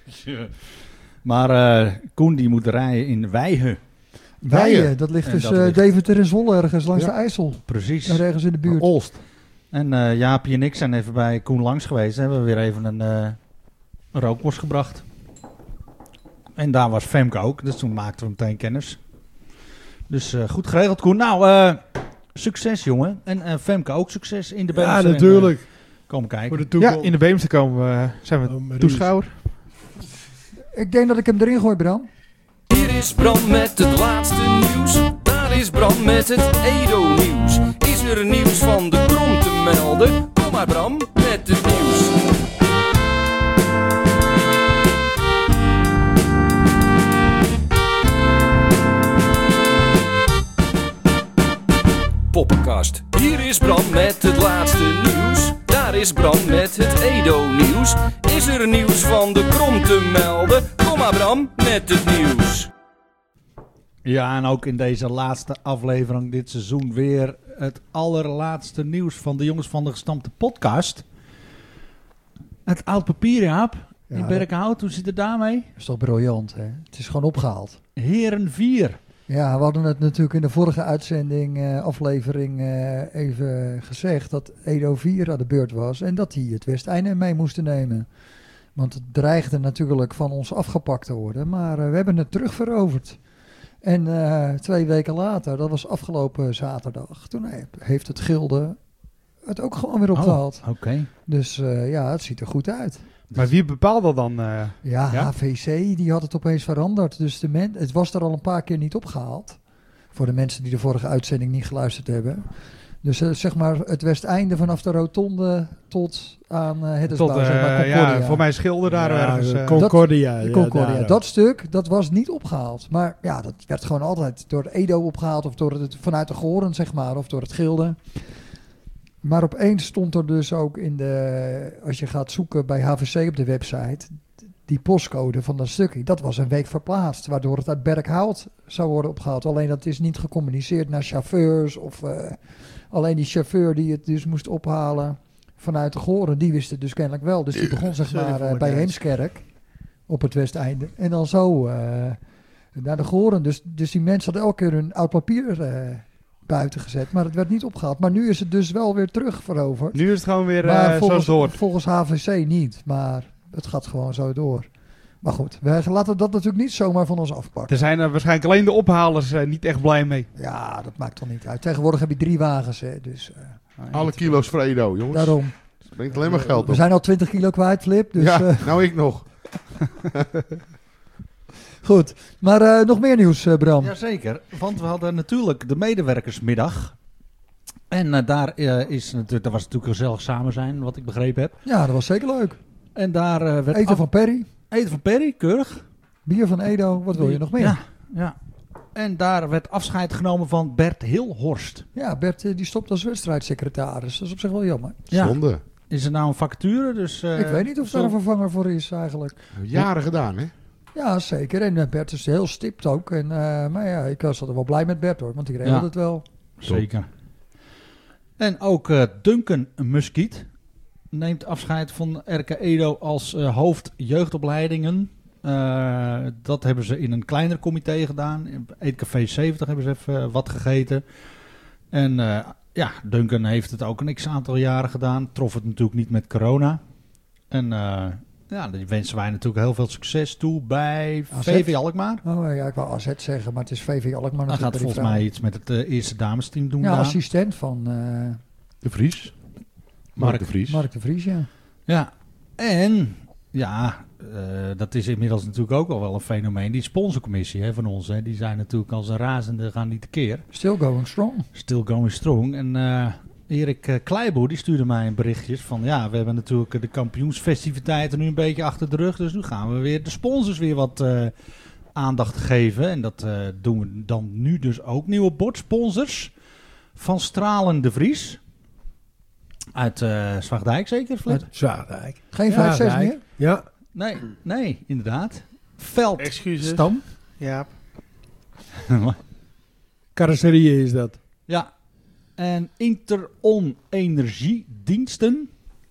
Maar Koen die moet rijden in Wijhen. Weijen, dat ligt En tussen dat ligt- Deventer en Zwolle ergens langs Ja. de IJssel. Precies. Daar ergens in de buurt. Olst. En Jaapie en ik zijn even bij Koen langs geweest. Hebben we weer even een rookworst gebracht. En daar was Femke ook. Dus toen maakten we meteen kennis. Dus goed geregeld, Koen. Nou, succes jongen. En Femke ook succes in de Ja, Beemster. natuurlijk. Kom kijken. Voor de toekomst. Ja, in de Beemster zijn we Oh, Maries. toeschouwer. Ik denk dat ik hem erin gooi, Bram. Hier is Bram met het laatste nieuws. Daar is Bram met het Edo-nieuws. Is er nieuws van de Krom te melden? Kom maar Bram met het nieuws. Poppenkast. Hier is Bram met het laatste nieuws. Daar is Bram met het Edo-nieuws. Is er nieuws van de Krom te melden? Kom maar Bram met het nieuws. Ja, en ook in deze laatste aflevering dit seizoen weer het allerlaatste nieuws van de jongens van de gestampte podcast. Het oud papier, Jaap, in Ja, Berkhout. Hoe zit het daarmee? Dat is toch briljant, hè? Het is gewoon opgehaald. Heren 4. Ja, we hadden het natuurlijk in de vorige aflevering even gezegd dat Edo 4 aan de beurt was en dat die het Westeinde mee moesten nemen. Want het dreigde natuurlijk van ons afgepakt te worden, maar we hebben het terugveroverd. En 2 weken later, dat was afgelopen zaterdag, toen heeft het Gilde het ook gewoon weer opgehaald. Oké. Dus ja, het ziet er goed uit. Maar wie bepaalt dat dan? Ja, Ja? HVC die had het opeens veranderd. Dus het was er al een paar keer niet opgehaald. Voor de mensen die de vorige uitzending niet geluisterd hebben. Dus zeg maar het Westeinde vanaf de rotonde tot aan het Tot, Concordia. voor mij Schilder daar ergens. Concordia. De ja, Concordia. daar ook. Dat stuk, dat was niet opgehaald. Maar ja, dat werd gewoon altijd door Edo opgehaald. Of door vanuit de Goren, zeg maar. Of door het Gilde. Maar opeens stond er dus ook als je gaat zoeken bij HVC op de website, die postcode van dat stukje, dat was een week verplaatst, waardoor het uit Berkhout zou worden opgehaald. Alleen dat is niet gecommuniceerd naar chauffeurs of alleen die chauffeur die het dus moest ophalen vanuit de Goren, die wist het dus kennelijk wel. Dus die begon zeg Sorry maar voor bij het Heemskerk op het Westeinde en dan zo naar de Goren. Dus die mensen hadden elke keer hun oud papier buiten gezet, maar het werd niet opgehaald. Maar nu is het dus wel weer terug veroverd. Nu is het gewoon weer Maar zoals het hoort. volgens HVC niet, maar het gaat gewoon zo door. Maar goed, we laten dat natuurlijk niet zomaar van ons afpakken. Er zijn waarschijnlijk alleen de ophalers niet echt blij mee. Ja, dat maakt toch niet uit. Tegenwoordig heb je 3 wagens, hè, dus Alle kilo's voor Edo, jongens. daarom. Dat brengt alleen maar geld We op. zijn al 20 kilo kwijt, Flip. Dus, ja, nou ik nog. goed, maar nog meer nieuws, Bram. Jazeker, want we hadden natuurlijk de medewerkersmiddag. En daar was natuurlijk gezellig samen zijn, wat ik begrepen heb. Ja, dat was zeker leuk. En daar werd Eten van Perry, eten van Perry, keurig. bier van Edo, wat wil je nog meer? Ja, ja. En daar werd afscheid genomen van Bert Hilhorst. Ja, Bert die stopt als wedstrijdsecretaris. Dat is op zich wel jammer. Ja. Zonde. Is er nou een vacature? Dus, Ik weet niet of daar een vervanger voor is eigenlijk. Jaren gedaan, hè? Ja, zeker. En Bert is heel stipt ook. En, maar ja, ik was er wel blij met Bert hoor, want die regelde Ja. het wel. Zeker. En ook Duncan Muskiet neemt afscheid van RK Edo als hoofd jeugdopleidingen. Dat hebben ze in een kleiner comité gedaan. In Eetcafé 70 hebben ze even wat gegeten. En Duncan heeft het ook een x-aantal jaren gedaan. Trof het natuurlijk niet met corona. En die wensen wij natuurlijk heel veel succes toe bij AZ. VV Alkmaar. Oh ja, ik wou AZ zeggen, maar het is VV Alkmaar. Hij gaat natuurlijk volgens bij die mij iets met het eerste damesteam doen. vrouwen. Ja, daar. assistent van De Vries. Mark de Vries. Mark de Vries, ja. Ja, en dat is inmiddels natuurlijk ook al wel een fenomeen. Die sponsorcommissie van ons, hè, die zijn natuurlijk als een razende gaan niet tekeer. Still going strong. Still going strong. En Erik Kleiboer die stuurde mij een berichtje van we hebben natuurlijk de kampioensfestiviteiten nu een beetje achter de rug. Dus nu gaan we weer de sponsors weer wat aandacht geven. En dat doen we dan nu dus ook. Nieuwe bordsponsors van Stralen de Vries. Uit Zwaagdijk zeker, Flip? Zwaagdijk. Geen 5-6 meer? Ja. Nee, inderdaad. Veld Excuses. Stam. Ja. Carrosserie is dat. Ja. En Interon Energiediensten.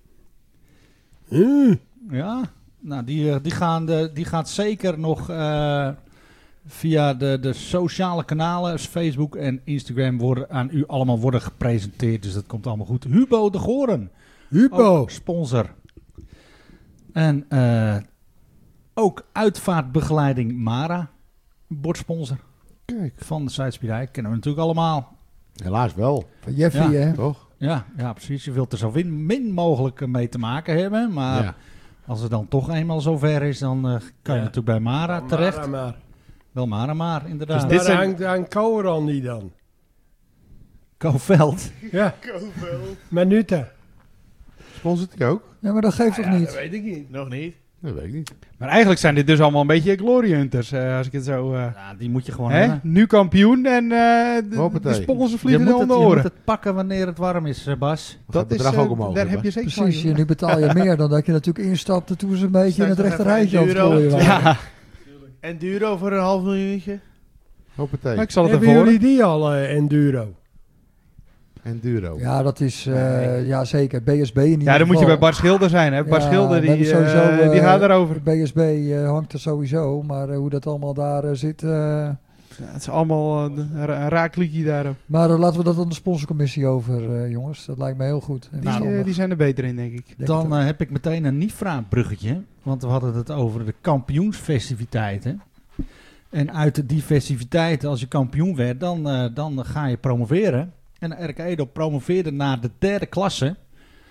Ja. Nou, die gaat zeker nog via de sociale kanalen, Facebook en Instagram aan u allemaal worden gepresenteerd. Dus dat komt allemaal goed. Hubo de Goren. Hubo. Ook sponsor. En ook uitvaartbegeleiding Mara. Bordsponsor. Kijk. Van de Zuid-Spiedijk. Kennen we natuurlijk allemaal. Helaas wel, Van Jeffy, Ja. hè? toch? Ja, precies. Je wilt er zo min mogelijk mee te maken hebben. Maar Ja. als het dan toch eenmaal zover is, dan kan je natuurlijk bij Mara terecht. Maar. Wel Mara, inderdaad. Dus Dit dit zijn- hangt aan Kouweran niet dan. Koveld. Ja. Minuten. Sponsort hij ook? Ja, maar dat geeft toch niet? weet ik niet. Nog niet. Dat weet ik niet. Maar eigenlijk zijn dit dus allemaal een beetje Glory Hunters, als ik het zo... Ja, die moet je gewoon hè? hebben. Nu kampioen en de Hoppatee. sponsors Je vliegen moet, er om de je moet oren. het pakken wanneer het warm is, Bas. Dat het bedrag ook omhoog. daar hè, heb je Bas? zeker Precies, van. nu betaal je meer dan dat je natuurlijk instapte toen ze een beetje in het Straks rechte nog rijtje even aan het €1 gooien waren. Ja, En Duro voor een $500.000. Hoppatee. maar ik zal het Hebben even horen. jullie die al, Enduro? Enduro. Ja, dat is, ja zeker, BSB in ieder Ja, dan moet je geval. bij Bart Schilder zijn. Hè? Bart Ja, Schilder we hebben sowieso, die gaat erover. BSB hangt er sowieso, maar hoe dat allemaal daar zit... Ja, het is allemaal een raakliedje daar. maar laten we dat aan de sponsorcommissie over, jongens. Dat lijkt me heel goed. En verstandig. Die zijn er beter in, denk ik. Denk Dan het heb ik meteen een Nifra-bruggetje. Want we hadden het over de kampioensfestiviteiten. En uit die festiviteiten, als je kampioen werd, dan ga je promoveren. En RK Edo promoveerde naar de 3e klasse.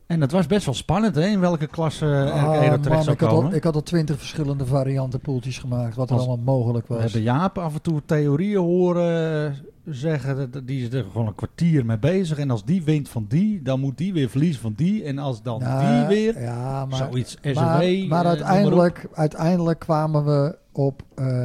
En het was best wel spannend, hè? In welke klasse Edo terecht zou komen. Ik had al 20 verschillende varianten poeltjes gemaakt, wat er Als- allemaal mogelijk We was. hebben Jaap af en toe theorieën horen zeggen. Die is er gewoon een kwartier mee bezig. En als die wint van die, dan moet die weer verliezen van die. En als dan die weer, Ja, maar, zoiets SW. maar uiteindelijk kwamen we op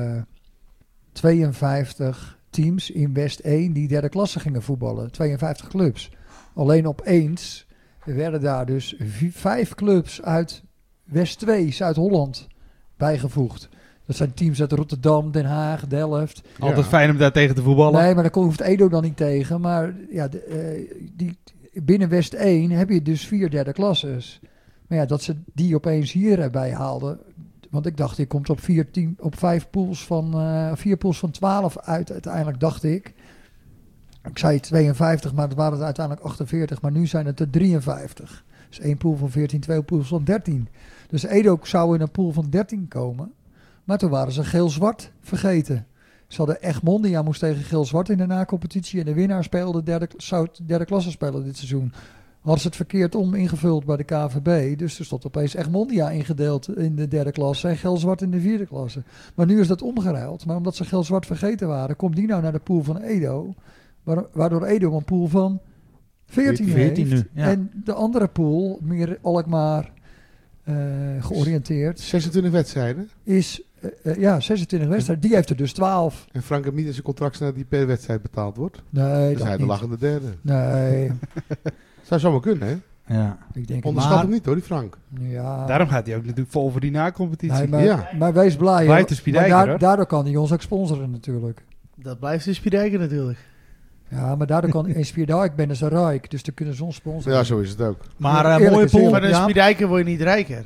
52 teams in West 1 die derde klasse gingen voetballen. 52 clubs. Alleen opeens werden daar dus 5 clubs uit West 2, Zuid-Holland, bijgevoegd. Dat zijn teams uit Rotterdam, Den Haag, Delft. Altijd fijn om daar tegen te voetballen. Nee, maar daar hoeft Edo dan niet tegen. Maar ja, binnen West 1 heb je dus 4 derde klasses. Maar ja, dat ze die opeens hierbij haalden. Want ik dacht, je komt op 4 pools van 12 uit. Uiteindelijk dacht ik. Ik zei 52, maar het waren er uiteindelijk 48. Maar nu zijn het er 53. Dus 1 pool van 14, 2 pools van 13. Dus Edo zou in een pool van 13 komen. Maar toen waren ze geel-zwart vergeten. Ze hadden Egmondia moest tegen geel-zwart in de na-competitie. En de winnaar zou derde klasse spelen dit seizoen. Hadden ze het verkeerd ingevuld bij de KVB. Dus er stond opeens Egmondia ingedeeld in de derde klasse en geel-zwart in de vierde klasse. Maar nu is dat omgeruild. Maar omdat ze geel-zwart vergeten waren, komt die nou naar de pool van Edo. Waardoor Edo een pool van 14 heeft. nu, ja. En de andere pool, meer Alkmaar georiënteerd, 26 wedstrijden. is 26 wedstrijden. Die heeft er dus 12. En Frank heeft niet eens een contract staan die per wedstrijd betaald wordt. Nee, Dus dat hij de niet. lachende derde. Nee, Zou zomaar kunnen, hè? Ja. ik denk het Onderschat Maar- hem niet hoor, die Frank. ja. Daarom gaat hij ook natuurlijk vol voor die na-competitie. Nee, Ja. maar wees blij. Blijft hoor. de Spiedijker, Maar hoor. daardoor kan hij ons ook sponsoren natuurlijk. Dat blijft dus Spiedijker natuurlijk. Ja, maar daardoor kan in Spierdijk ben ze rijk. Dus dan kunnen ze ons sponsoren. Ja, zo is het ook. Maar Eerlijk mooie is pool. eerlijk. Van een Ja. Spiedijker word je niet rijker.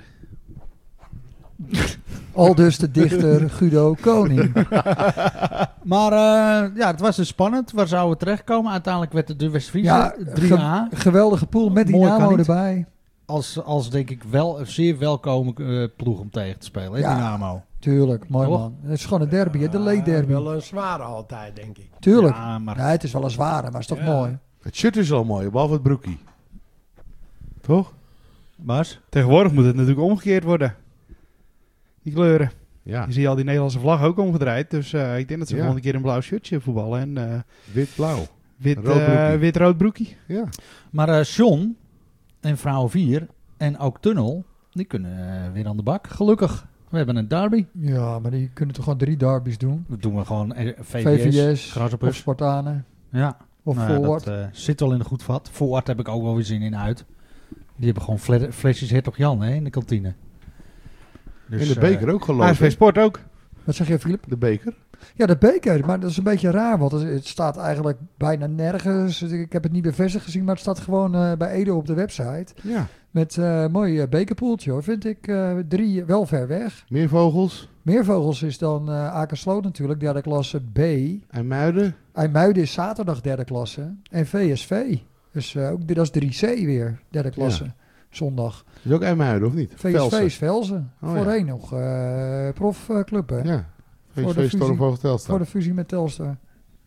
Al dus de dichter Guido Koning. Maar het was dus spannend. Waar zouden we terechtkomen? Uiteindelijk werd het de West-Friese Ja, 3A. Geweldige pool met Mooi kan Dynamo niet. erbij. Als denk ik wel een zeer welkome ploeg om tegen te spelen. Hè, Ja. Dynamo. Tuurlijk, mooi Toch? man. Het is gewoon een derby, hè, de leedderby. Wel een zware altijd, denk ik. Tuurlijk. Ja, maar Ja, het is wel een zware, maar het is toch Ja. mooi. Het shirt is al mooi, behalve het broekie. Toch? Bas? Tegenwoordig moet het natuurlijk omgekeerd worden. Die kleuren. Ja. Je ziet al die Nederlandse vlag ook omgedraaid. Dus ik denk dat ze Ja. volgende keer een blauw shirtje voetballen. En Wit-blauw. Rood broekie. wit-rood broekie. Ja. Maar John en vrouw 4 en ook Tunnel, die kunnen weer aan de bak. Gelukkig. We hebben een derby. Ja, maar die kunnen toch gewoon 3 derbies doen? Dat doen we gewoon VVS, VVS of Grasshoppers. Spartanen Ja. of Nou ja, Forward. dat zit wel in een goed vat. Forward heb ik ook wel weer zin in uit. Die hebben gewoon flesjes Hertog Jan hè, in de kantine. Dus, In de beker ook geloof ASV ik. Sport ook. Wat zeg je, Filip? De beker. Ja, de beker. Maar dat is een beetje raar, want het staat eigenlijk bijna nergens. Ik heb het niet bevestigd gezien, maar het staat gewoon bij Edo op de website. Ja. Met een mooi bekerpoeltje hoor, vind ik. 3 wel ver weg. Meer vogels. Meervogels is dan Akersloot natuurlijk, derde klasse B. En Muiden. IJmuiden is zaterdag derde klasse. En VSV. Dus ook dat is 3C weer, derde klasse. Zondag. Is ook IJmuiden of niet? VSV Velsen. is Velsen. Oh, ja. Voorheen nog profclub hè. Ja. Voor de VSV fusie. Stormvogel Voor Telstar. de fusie met Telstar.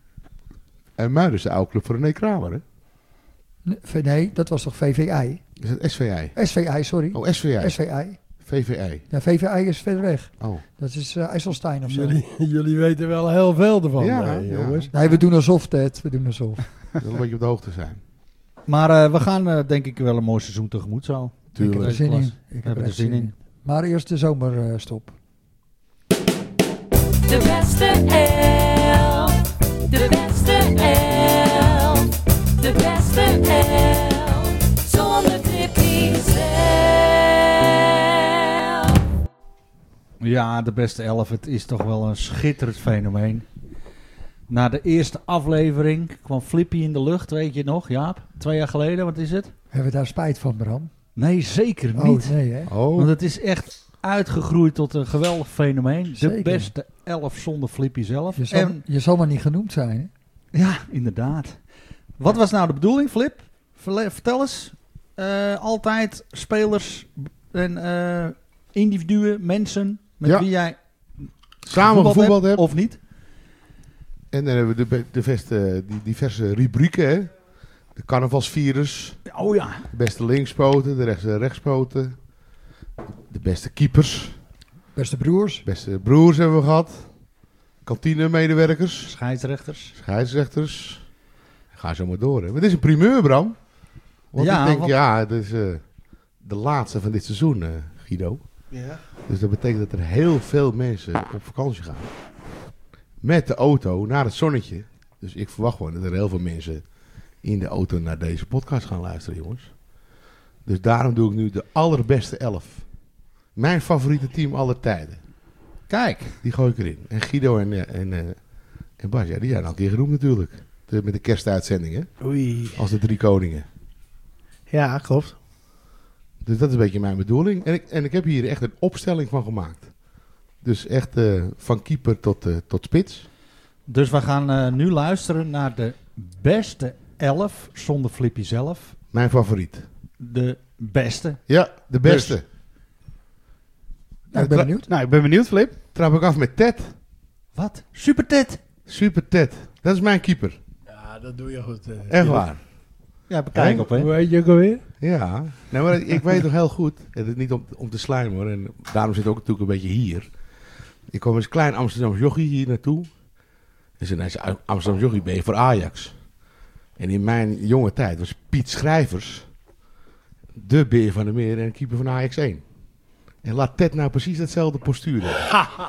En Muiden is de oude club voor René Kramer, hè? Nee, dat was toch VVI? Is het SVI? SVI, sorry. Oh, SVI. SVI. VVI. Ja, VVI is verder weg. Oh. Dat is IJsselstein of zo. Jullie weten wel heel veel ervan, Ja, hè, ja. jongens. Nee, we doen alsof, Ted. We doen alsof. Dat wil een beetje op de hoogte zijn. Maar we gaan denk ik wel een mooi seizoen tegemoet zo. Ik heb er Tuurlijk. zin in. klas. Ik heb hebben er er echt zin in. Maar eerst de zomerstop. De beste elf. De beste elf. De beste elf. Zonder Tippy zelf. Ja, de beste 11. Het is toch wel een schitterend fenomeen. Na de eerste aflevering kwam Flippy in de lucht, weet je nog, Jaap? 2 jaar geleden, wat is het? Hebben we daar spijt van, Bram? Nee, zeker Oh, niet. nee, hè? Oh. Want het is echt uitgegroeid tot een geweldig fenomeen. De Zeker. beste 11 zonder Flippy zelf. Je zal maar niet genoemd zijn, hè? Ja, inderdaad. Wat was nou de bedoeling, Flip? Vertel eens. Altijd spelers en individuen, mensen met Ja. wie jij Samen gevoetbald hebt. of niet. En dan hebben we die diverse rubrieken, hè. De carnavalsvirus. Oh ja. De beste linkspoten, de rechtspoten. De beste keepers. Beste broers. Beste broers hebben we gehad. Kantinemedewerkers. Scheidsrechters. Ga zo maar door. Hè. Maar dit is een primeur, Bram. Want Ja, ik denk, want- het is de laatste van dit seizoen, Guido. Ja. Dus dat betekent dat er heel veel mensen op vakantie gaan. Met de auto naar het zonnetje. Dus ik verwacht gewoon dat er heel veel mensen in de auto naar deze podcast gaan luisteren, jongens. Dus daarom doe ik nu de allerbeste 11. Mijn favoriete team aller tijden. Kijk. Die gooi ik erin. En Guido en Bas, ja, die zijn al een keer genoemd natuurlijk. Met de kerstuitzending, hè? Oei. Als de 3 koningen. Ja, klopt. Dus dat is een beetje mijn bedoeling. En ik heb hier echt een opstelling van gemaakt. Dus echt van keeper tot spits. Dus we gaan nu luisteren naar de beste 11 zonder Flippy zelf. Mijn favoriet. De beste. Ja, de beste. Dus- Nou, ik ben benieuwd. Nou, ik ben benieuwd, Flip. Trap ik af met Ted. Wat? Super Ted. Super Ted. Dat is mijn keeper. Ja, dat doe je goed. Echt waar. Ja, bekijk Hè? op, hè. Hoe heet je ook alweer? Ja. Nou, maar ik weet nog heel goed. Het is niet om te slijmen, hoor. En daarom zit ik ook natuurlijk een beetje hier. Ik kwam als klein Amsterdams jochie hier naartoe. En zei, nee, Amsterdams jochie ben je voor Ajax. En in mijn jonge tijd was Piet Schrijvers de beer van de meer en keeper van Ajax 1. En laat Ted nou precies hetzelfde postuur hebben.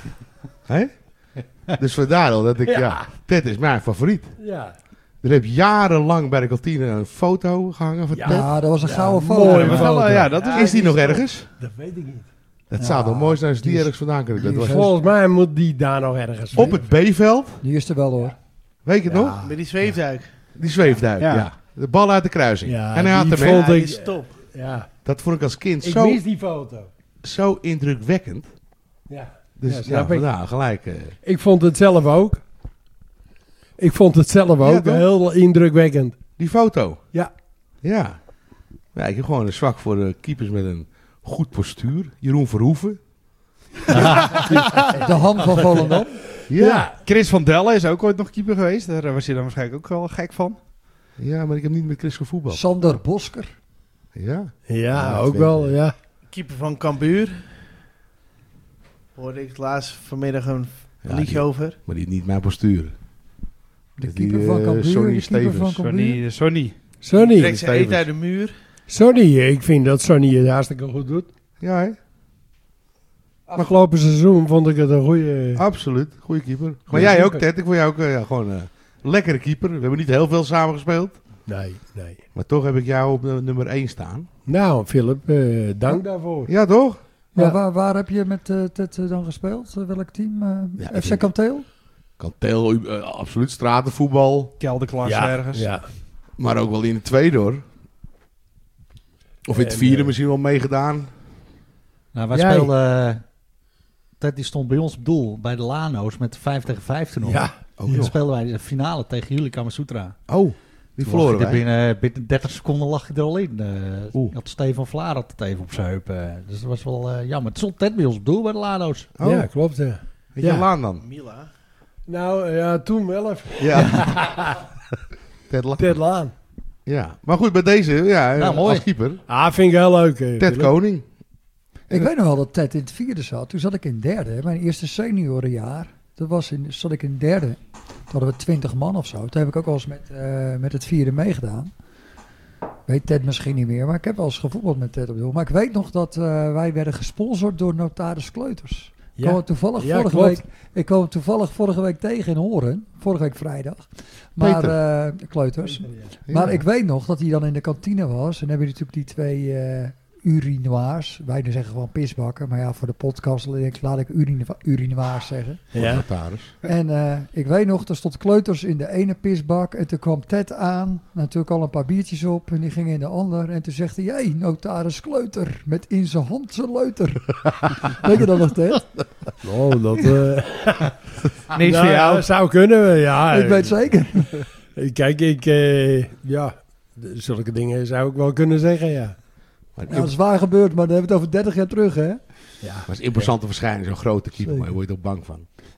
Hè? Dus vandaar al dat ik, Ted is mijn favoriet. Ja. Er heb jarenlang bij de kantine een foto gehangen van Ted. Ja, dat was een gouden foto. mooi, Een foto. Ja, dat is... Is die nog ergens? Dat weet ik niet. Dat zou toch mooi zijn als die ergens vandaan kunnen. Dat was Volgens mij moet die daar nog ergens op het B-veld. Die is er wel hoor. Weet je het nog? Met die zweefduik. Die zweefduik, Ja. ja. De bal uit de kruising. Ja, en hij had die hem, hè? vond Ja, ik- die is top. Ja, Dat vond ik als kind ik zo, mis die foto. zo indrukwekkend. Ja. Dus Ja, ja, snap ik. vandaar gelijk. Ik vond het zelf ook. toch? Heel indrukwekkend. Die foto. Ja. Ja. Ja, ik heb gewoon een zwak voor de keepers met een goed postuur. Jeroen Verhoeven. De hand van Volendam. Ja. Chris van Delle is ook ooit nog keeper geweest. Daar was je dan waarschijnlijk ook wel gek van. Ja, maar ik heb niet met Chris gevoetbald. Sander Bosker. Ja. Ja, Ja, ook Twente. wel, ja. Keeper van Cambuur. Hoorde ik laatst vanmiddag een Ja, liedje die- over. Maar die heeft niet mijn postuur. De Die, keeper van Cambuur. Sonny De keeper van Stevens. Cambuur. Sonny. Sonny. Trekt zijn eten uit de muur. Sonny, ik vind dat Sonny het hartstikke goed doet. Ja, hè? Afgelopen seizoen vond ik het een goede... Absoluut. Goeie keeper. Maar Goeie jij keeper. ook, Ted. Ik vond jou ook gewoon een lekkere keeper. We hebben niet heel veel samen gespeeld. Nee. Maar toch heb ik jou op nummer 1 staan. Nou, Philip, dank daarvoor. Ja, toch? Maar Ja. waar heb je met Ted dan gespeeld? Welk team? Ja, ik FC denk- Kanteel? Kanteel, absoluut. Stratenvoetbal. Kelderklas Ja, ergens. ja. Maar ook wel in het tweede, hoor. Of in het En, vierde misschien wel meegedaan. Nou, wij Jij. speelden... Ted die stond bij ons op doel bij de Lano's met 5 tegen 5 toernooi. Ja. Oh, En joh. dan speelden wij de finale tegen jullie Kamasutra. Oh, die verloren Lag je wij. er binnen 30 seconden lag je er al in. Oeh. Had Stefan Vlaar had het even op zijn heup. Dus dat was wel jammer. Het stond Ted bij ons op doel bij de Lano's. Oh, Ja, klopt, ja. weet je ja. Laan dan? Mila. Nou, ja, toen wel even. Ja. Ted Laan. Ted Laan. Ja. Maar goed, bij deze, ja, Nou, mooi. als keeper. Ah, vind ik heel leuk. Ted Philip. Koning. Ik weet nog wel dat Ted in het vierde zat. Toen zat ik in het derde. Mijn eerste seniorenjaar. Zat ik in het derde. Toen hadden we 20 man of zo. Toen heb ik ook wel eens met het vierde meegedaan. Weet Ted misschien niet meer. Maar ik heb wel eens gevoetbald met Ted op doel. Maar ik weet nog dat wij werden gesponsord door Notaris Kleuters. Ik kwam hem toevallig vorige week tegen in Horen. Vorige week vrijdag. Maar Kleuters. Maar ik weet nog dat hij dan in de kantine was. En dan heb je natuurlijk die twee urinoirs. Wij zeggen gewoon pisbakken. Maar ja, voor de podcast laat ik urinoirs zeggen. Ja. Notaris. En ik weet nog, er stond Kleuters in de ene pisbak. En toen kwam Ted aan. Natuurlijk al een paar biertjes op. En die ging in de ander. En toen zegt hij, hey, notaris Kleuter. Met in zijn hand zijn leuter. Weet je dat nog, Ted? Oh, dat... Niks voor jou. Dat zou kunnen, ja. Ik weet zeker. Kijk, ja, zulke dingen zou ik wel kunnen zeggen, ja. Maar Ja, dat is waar gebeurd, maar dan hebben we het over 30 jaar terug, hè? Ja. het is imposante verschijning, zo'n grote keeper. Zeker. Maar je wordt er ook bang van.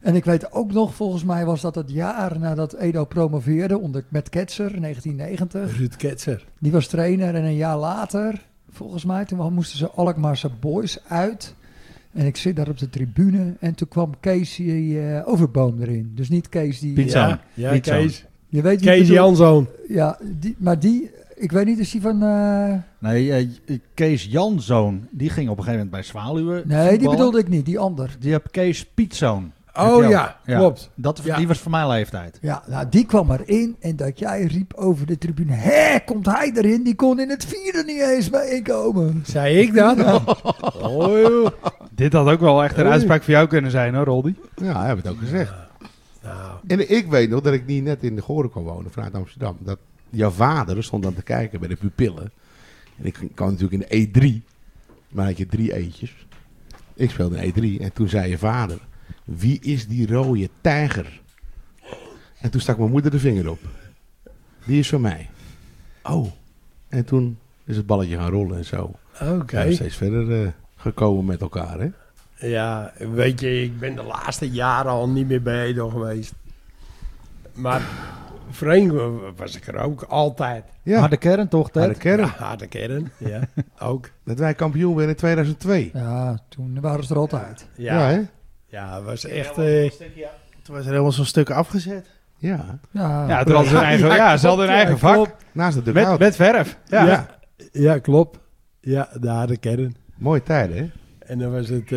En ik weet ook nog, volgens mij was dat het jaar nadat Edo promoveerde met Ketser, 1990. Ruud Ketser. Die was trainer en een jaar later, volgens mij, toen moesten ze Alkmaarse Boys uit. En ik zit daar op de tribune en toen kwam Kees Overboom erin. Dus niet Kees die... Pietzoon. Ja, Pietzoon. Kees. Je weet wie ik Kees bedoel. Janszoon. Ja, maar die... Ik weet niet, is die van... Nee, Kees Janszoon, die ging op een gegeven moment bij Zwaluwen nee, die voetballen. bedoelde ik niet, die ander. Die heb Kees Pietzoon. Oh Heb je ja, ook. klopt. Die was voor mijn leeftijd. Ja, nou die kwam erin en dat jij riep over de tribune... Hé, komt hij erin? Die kon in het vierde niet eens meekomen. Zei ik dat? Oh, joh. Dit had ook wel echt een uitspraak voor jou kunnen zijn, hoor, Roldi. Ja, hij heeft het ook gezegd. Nou, En ik weet nog dat ik niet net in de Goren kon wonen vanuit Amsterdam. Dat jouw vader stond dan te kijken bij de pupillen. En ik kwam natuurlijk in de E3. Maar had je 3 eetjes. Ik speelde in E3 en toen zei je vader... Wie is die rode tijger? En toen stak mijn moeder de vinger op. Die is van mij. Oh. En toen is het balletje gaan rollen en zo. oké. We zijn steeds verder gekomen met elkaar, hè? Ja, weet je, ik ben de laatste jaren al niet meer bij Edo geweest. Maar Frank was ik er ook altijd. Ja, Harde kern toch, Ted? harde kern. Ja, harde kern. Ja, ook. Dat wij kampioen werden in 2002. Ja, toen waren ze er altijd. Ja, Ja, hè? ja, het was echt... Toen was er helemaal zo'n stuk afgezet. Ja. Ja, toen hadden ze een eigen, ze hadden een eigen vak. Klopt. Naast de Met, dugout. met verf. Ja. Ja. Ja, klopt. Ja, de harde kern. Mooie tijden, hè? En dan was het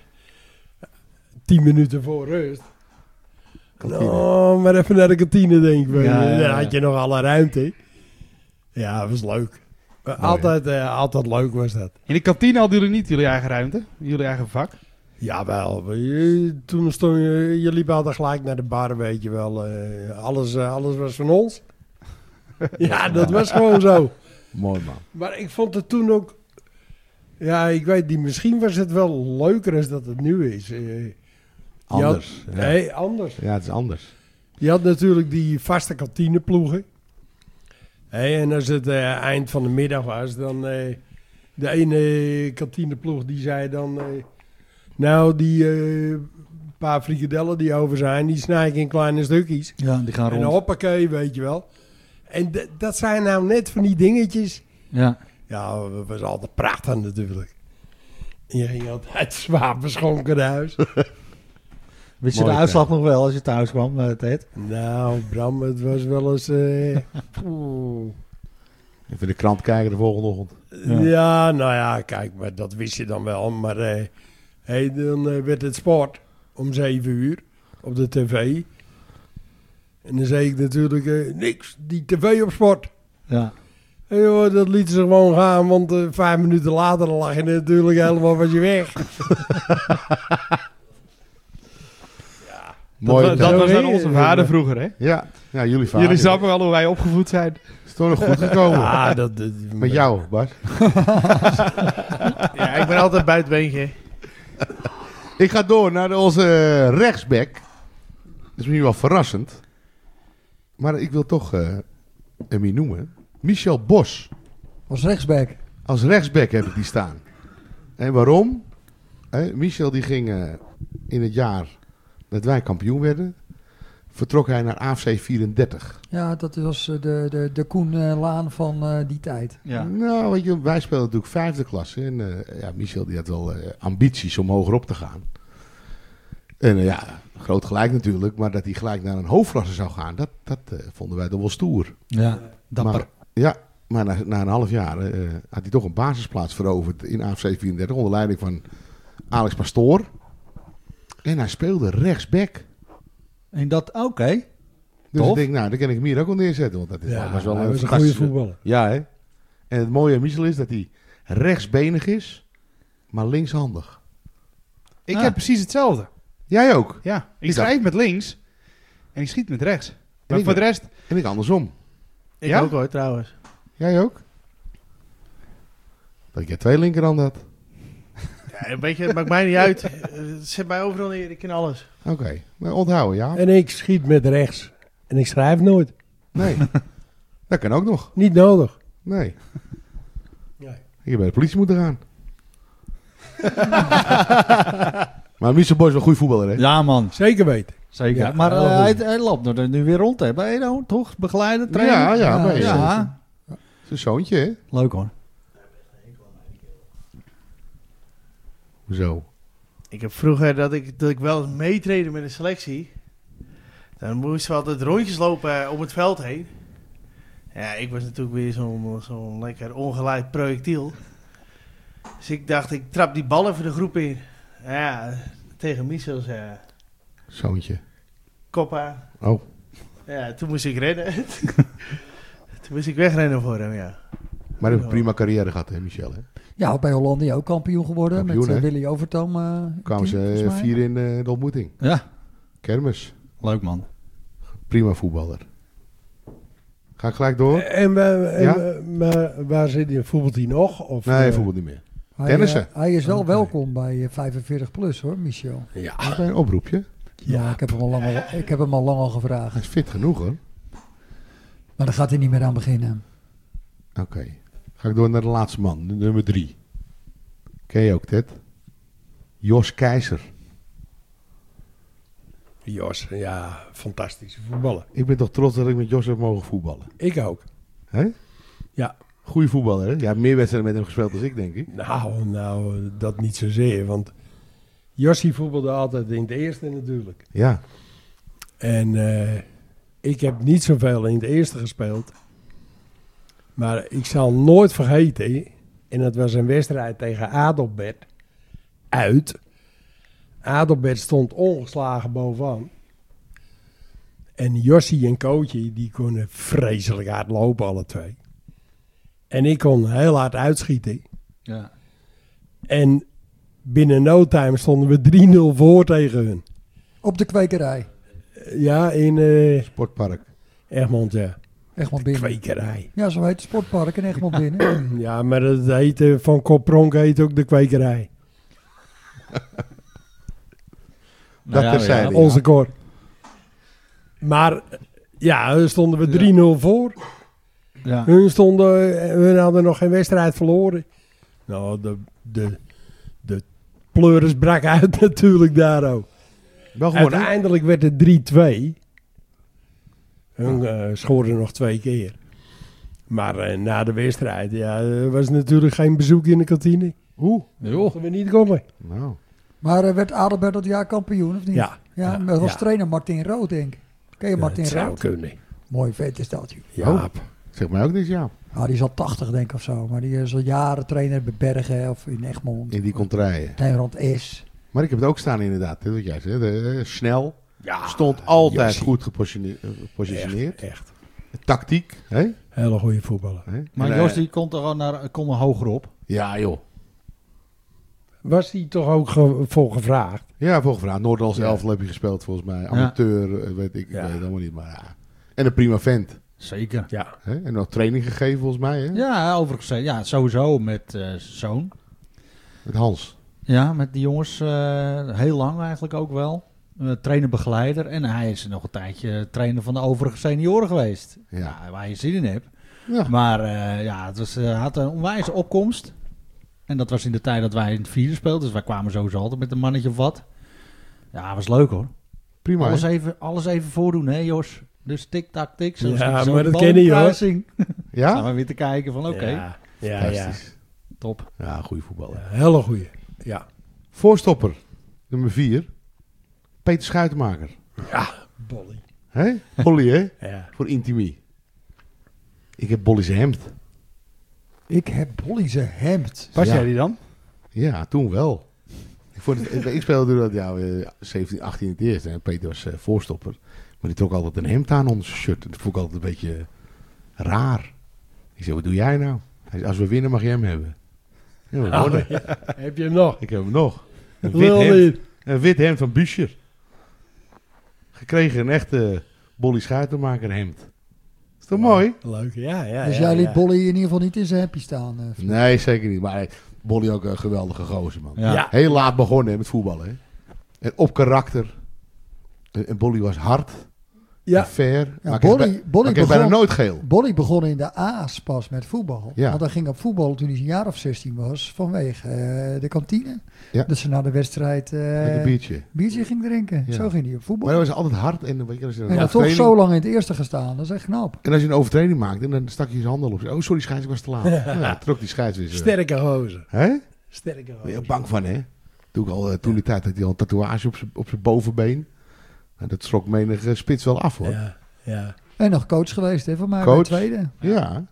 10 minuten voor rust. Kantine. Oh, maar even naar de kantine, denk ik. Ja, Dan had je nog alle ruimte. Ja, dat was leuk. Altijd leuk was dat. In de kantine hadden jullie niet jullie eigen ruimte, jullie eigen vak. Jawel, toen stond je liep altijd gelijk naar de bar, weet je wel. Alles was van ons. Ja, dat was gewoon zo. Mooi, man. Maar ik vond het toen ook... Ja, ik weet niet, misschien was het wel leuker als dat het nu is. Anders. Ja. Nee, anders. Ja, het is anders. Je had natuurlijk die vaste kantineploegen. En als het eind van de middag was, dan de ene kantineploeg die zei dan... nou, die paar frikadellen die over zijn, die snij ik in kleine stukjes. Ja, die gaan En rond. hoppakee, weet je wel. En dat zijn nou net van die dingetjes. Ja. Ja, dat was altijd prachtig natuurlijk. En je ging altijd zwaar beschonken naar huis. Wist je de Mooi, uitslag nog wel als je thuis kwam, Ted? Nou, Bram, het was wel eens... poeh. Even de krant kijken de volgende ochtend. Ja, nou ja, kijk, maar dat wist je dan wel. Maar dan werd het sport om 7 uur op de tv. En dan zei ik natuurlijk, niks, die tv op sport. Ja. En joh, dat lieten ze gewoon gaan, want 5 minuten later dan lag je natuurlijk helemaal van je weg. Mooi. Dat Zo was dan ging onze het. vader vroeger, hè? Ja, jullie vader. Jullie snappen wel hoe wij opgevoed zijn. Is toch nog goed gekomen. Ja, Met jou, Bart. Ja, ik ben altijd buitenbeentje. Ik ga door naar onze rechtsback. Dat is misschien wel verrassend. Maar ik wil toch hem noemen. Michel Bos. Was rechtsback. Als rechtsback heb ik die staan. En waarom? Michel die ging in het jaar dat wij kampioen werden, vertrok hij naar AFC 34. Ja, dat was de Koen Laan van die tijd. Ja. Nou, weet je, wij speelden natuurlijk 5e klasse. En ja, Michel die had wel ambities om hoger op te gaan. En ja, groot gelijk natuurlijk. Maar dat hij gelijk naar een hoofdklasse zou gaan, dat vonden wij toch wel stoer. Ja. Dapper. Maar, ja, maar na een half jaar had hij toch een basisplaats veroverd in AFC 34 onder leiding van Alex Pastoor. En hij speelde rechtsback. En dat, oké. Dus Tof. ik denk, nou, dan kan ik hem hier ook al neerzetten. Want dat was wel hij was een goede fantastische- voetballer. Ja, hè. En het mooie aan Michel is dat hij rechtsbenig is, maar linkshandig. Ik Ah. heb precies hetzelfde. Jij ook. Ja, ik Ik schrijf met links en ik schiet met rechts. Maar ik voor de rest... En ik andersom. Ik Ja? ook hoor, trouwens. Jij ook? Dat jij 2 linkerhanden had. Ja, weet je, het maakt mij niet uit. Het zet mij overal neer, ik ken alles. Oké, maar onthouden, ja. En ik schiet met rechts. En ik schrijf nooit. Nee. Dat kan ook nog. Niet nodig. Nee. Nee. Ik heb bij de politie moeten gaan. Maar Michel Boy is wel een goede voetballer, hè? Ja, man. Zeker weten. Zeker. Ja, maar heel goed. hij loopt er nu weer rond, hè? Bij Edo, toch? Begeleider, trainer? Ja, bij ja. Zijn zoontje, hè? Leuk, hoor. Zo. Ik heb vroeger dat ik wel eens meetreden met een selectie. Dan moesten we altijd rondjes lopen om het veld heen. Ja, ik was natuurlijk weer zo'n lekker ongeleid projectiel. Dus ik dacht, ik trap die bal even de groep in. Ja, tegen Michels Zoontje. koppa. Oh. Ja, toen moest ik rennen. Toen moest ik wegrennen voor hem, ja. Maar hij heeft een prima carrière gehad, hè, Michel, hè? Ja, bij Hollandia ook kampioen geworden. Kampioen, met hè? Willy Overtoom. Kwamen ze 4 in de ontmoeting. Ja. Kermis. Leuk, man. Prima voetballer. Ga ik gelijk door? Waar zit hij? Voetbalt hij nog? Of, Nee, voetbal niet meer. Tennissen. Hij is wel welkom bij 45 plus hoor, Michel. Ja. Dat is een oproepje. Ja, ik heb hem al lang al gevraagd. Hij is fit genoeg, hoor. Maar daar gaat hij niet meer aan beginnen. Oké. Ga ik door naar de laatste man, de nummer 3. Ken je ook, Ted? Jos Keizer. Jos, ja, fantastische voetballer. Ik ben toch trots dat ik met Jos heb mogen voetballen. Ik ook. Hè? Ja. Goeie voetballer, hè? Je hebt meer wedstrijden met hem gespeeld dan ik, denk ik. Nou, dat niet zozeer. Want Jossie voetbalde altijd in het eerste natuurlijk. Ja. En ik heb niet zoveel in het eerste gespeeld. Maar ik zal nooit vergeten. En dat was een wedstrijd tegen Adelbert. Uit. Adelbert stond ongeslagen bovenaan. En Jossie en Kootje, die konden vreselijk hard lopen, alle twee. En ik kon heel hard uitschieten. Ja. En binnen no time stonden we 3-0 voor tegen hun. Op de kwekerij. Ja, in Sportpark. Egmond, ja. Egmond binnen. Kwekerij. Ja, zo heet het sportpark in Egmond binnen. Ja, maar het heet, van Koppronk heet ook de kwekerij. Dat terzijde, ja. Onze Cor. Maar ja, dan stonden we 3-0 voor. Ja. Hun hadden nog geen wedstrijd verloren. Nou, de pleuris brak uit natuurlijk daar ook. Wel gewoon, hè? Uiteindelijk werd het 3-2. Hun scoorden nog 2 keer. Maar na de wedstrijd, ja, er was natuurlijk geen bezoek in de kantine. Mochten we niet komen. Nou. Maar werd Adelbert dat jaar kampioen, of niet? Ja. Ja, maar dat was trainer Martin Rood, denk ik. Ken je Martin dat zou Rood? kunnen. Mooi vet is dat, joh. Jaap. Zeg mij ook niks, Jaap. Ah, die is al 80, denk ik, of zo. Maar die is al jaren trainer bij Bergen of in Egmond. In die contraien. Nederland is. Maar ik heb het ook staan inderdaad, hè, wat jij zegt. Snel. Ja, Stond altijd Jossie. goed gepositioneerd. Echt. Tactiek. Hè? Hele goede voetballer. Hè? Maar En, Jos die kon er gewoon kon er hoger op. Ja, joh. Was hij toch ook voor gevraagd? Ja, volgens mij. Noord-Hollandse Ja. elftal heb je gespeeld volgens mij. Amateur, weet ik weet het allemaal niet. Maar ja. En een prima vent. Zeker. Ja. Hè? En nog training gegeven volgens mij. Hè? Ja, overigens. Ja, sowieso met zoon. Met Hans. Ja, met die jongens heel lang eigenlijk ook wel. Trainer-begeleider. En hij is nog een tijdje trainer van de overige senioren geweest. Ja. Waar je zin in hebt. Ja. Maar ja, het was, had een onwijze opkomst. En dat was in de tijd dat wij in het vierde speelden. Dus wij kwamen sowieso altijd met een mannetje of wat. Ja, was leuk hoor. Prima. Alles even voordoen, hè Jos? Dus tik-tak-tik. Ja, maar dat ken je hoor. Ja? Gaan we weer te kijken van oké. Ja. Top. Ja, goede voetballer. Ja, hele goeie. Ja. Voorstopper. Nummer 4. Peter Schuitenmaker. Ja, Bolly. Hè? Bolly, hè? Ja. Voor Intimie. Ik heb Bolly zijn hemd. Ik heb Bolly zijn hemd. Was Ja. jij die dan? Ja, toen wel. Ik speelde dat 17, 18 in het eerste. En Peter was voorstopper. Maar die trok altijd een hemd aan onder zijn shirt. Dat vond ik altijd een beetje raar. Ik zei, wat doe jij nou? Hij zei, als we winnen mag je hem hebben. Ja, we wonnen. Heb je hem nog? Ik heb hem nog. Een wit Wel hemd. niet. Een wit hemd van Buescher. Gekregen een echte Bolly Schuitenmaker hemd. Is toch mooi? Leuk, ja. Dus jij liet Bolly in ieder geval niet in zijn hempje staan. Frank? Nee, zeker niet. Maar Bolly ook een geweldige gozer, man. Ja. Ja. Heel laat begonnen hè, met voetballen. Hè. En op karakter. En Bolly was hard. Ja. Fair. Ja, maar ik heb bijna nooit geel. Bolly begon in de A's pas met voetbal. Ja. Want hij ging op voetbal toen hij een jaar of 16 was. Vanwege de kantine. Ja. Dat ze na de wedstrijd Met een biertje. biertje ging drinken. Ja. Zo ging hij op voetbal. Maar dat was altijd hard. En weet je, als je En een hij had toch overtreding- zo lang in het eerste gestaan. Dat is echt knap. En als je een overtreding maakte, dan stak je zijn handen op. Oh, sorry, scheids, ik was te laat. Ja, trok die scheidswisser. Sterke gozer. Hè? Sterke Ben je gozer. ook bang van, hè? Toen die tijd had hij al een tatoeage op zijn bovenbeen. En dat schrok menige spits wel af, hoor. Ja, ja. En nog coach geweest, hè, van mij Coach? bij tweede. Ja.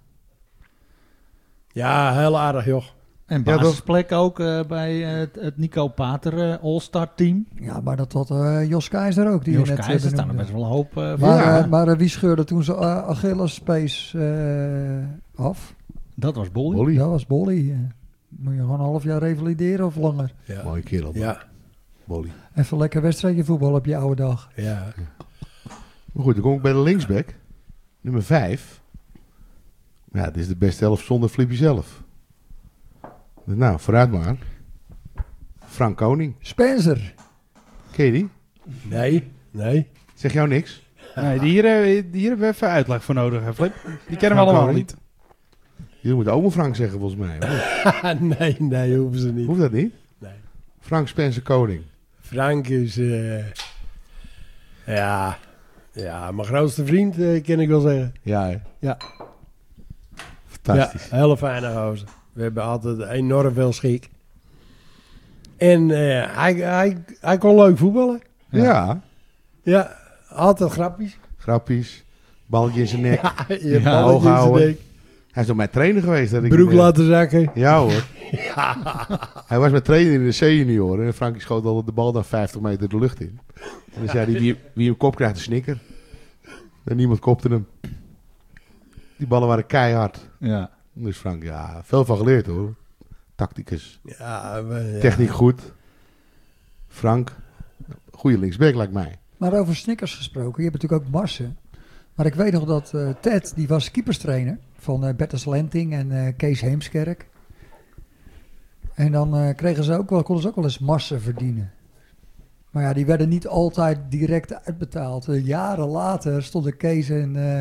Ja, heel aardig, joh. En Ja, basisplek ook bij het Nico Pater All-Star team. Ja, maar dat had Jos Keizer ook. Die Jos je net Keizer staan er benoemde. best wel een hoop van. Maar, Ja. maar wie scheurde toen zijn Achillespees af? Dat was Bolly. Bolly. Dat was Bolly. Moet je gewoon een half jaar revalideren of langer. Ja. Mooie kerel. man. Ja, Bolly. Even lekker wedstrijdje voetbal op je oude dag. ja. Maar goed, dan kom ik bij de linksback. Nummer 5. Ja, dit is de beste helft zonder Flippy zelf. Nou, vooruit maar. Frank Koning. Spencer. Ken je die? Nee. Zeg jou niks? Nee, hier hebben we even uitleg voor nodig, hè, Flip. Die kennen we allemaal Koning. niet. Je moet ome Frank zeggen, volgens mij. of niet? nee, hoeven ze niet. Hoeft dat niet? Nee. Frank Spencer Koning. Frank is... ja, mijn grootste vriend, kan ik wel zeggen. Ja, hè? Ja. Fantastisch. Ja, hele fijne gozer. We hebben altijd enorm veel schik. En hij kon leuk voetballen. Ja. Ja, altijd grappies. Grappies. Balletje in zijn nek. Je Ja, balletje hoog in zijn houden. nek, Hij is nog mijn trainer geweest. Dat ik broek hem, laten zakken. Ja hoor. Hij was mijn trainer in de C-junioren. En Frankie schoot al de bal dan 50 meter de lucht in. En dan zei hij, wie hem kop krijgt, een snikker. En niemand kopte hem. Die ballen waren keihard. Ja. Dus Frank, ja, veel van geleerd hoor. Tacticus. Ja, Techniek goed. Frank, goede linksback lijkt mij. Maar over Snickers gesproken. Je hebt natuurlijk ook Marsen. Maar ik weet nog dat Ted, die was keeperstrainer van Bertus Lenting en Kees Heemskerk. En dan konden ze ook wel eens Marsen verdienen. Maar ja, die werden niet altijd direct uitbetaald. Jaren later stonden Kees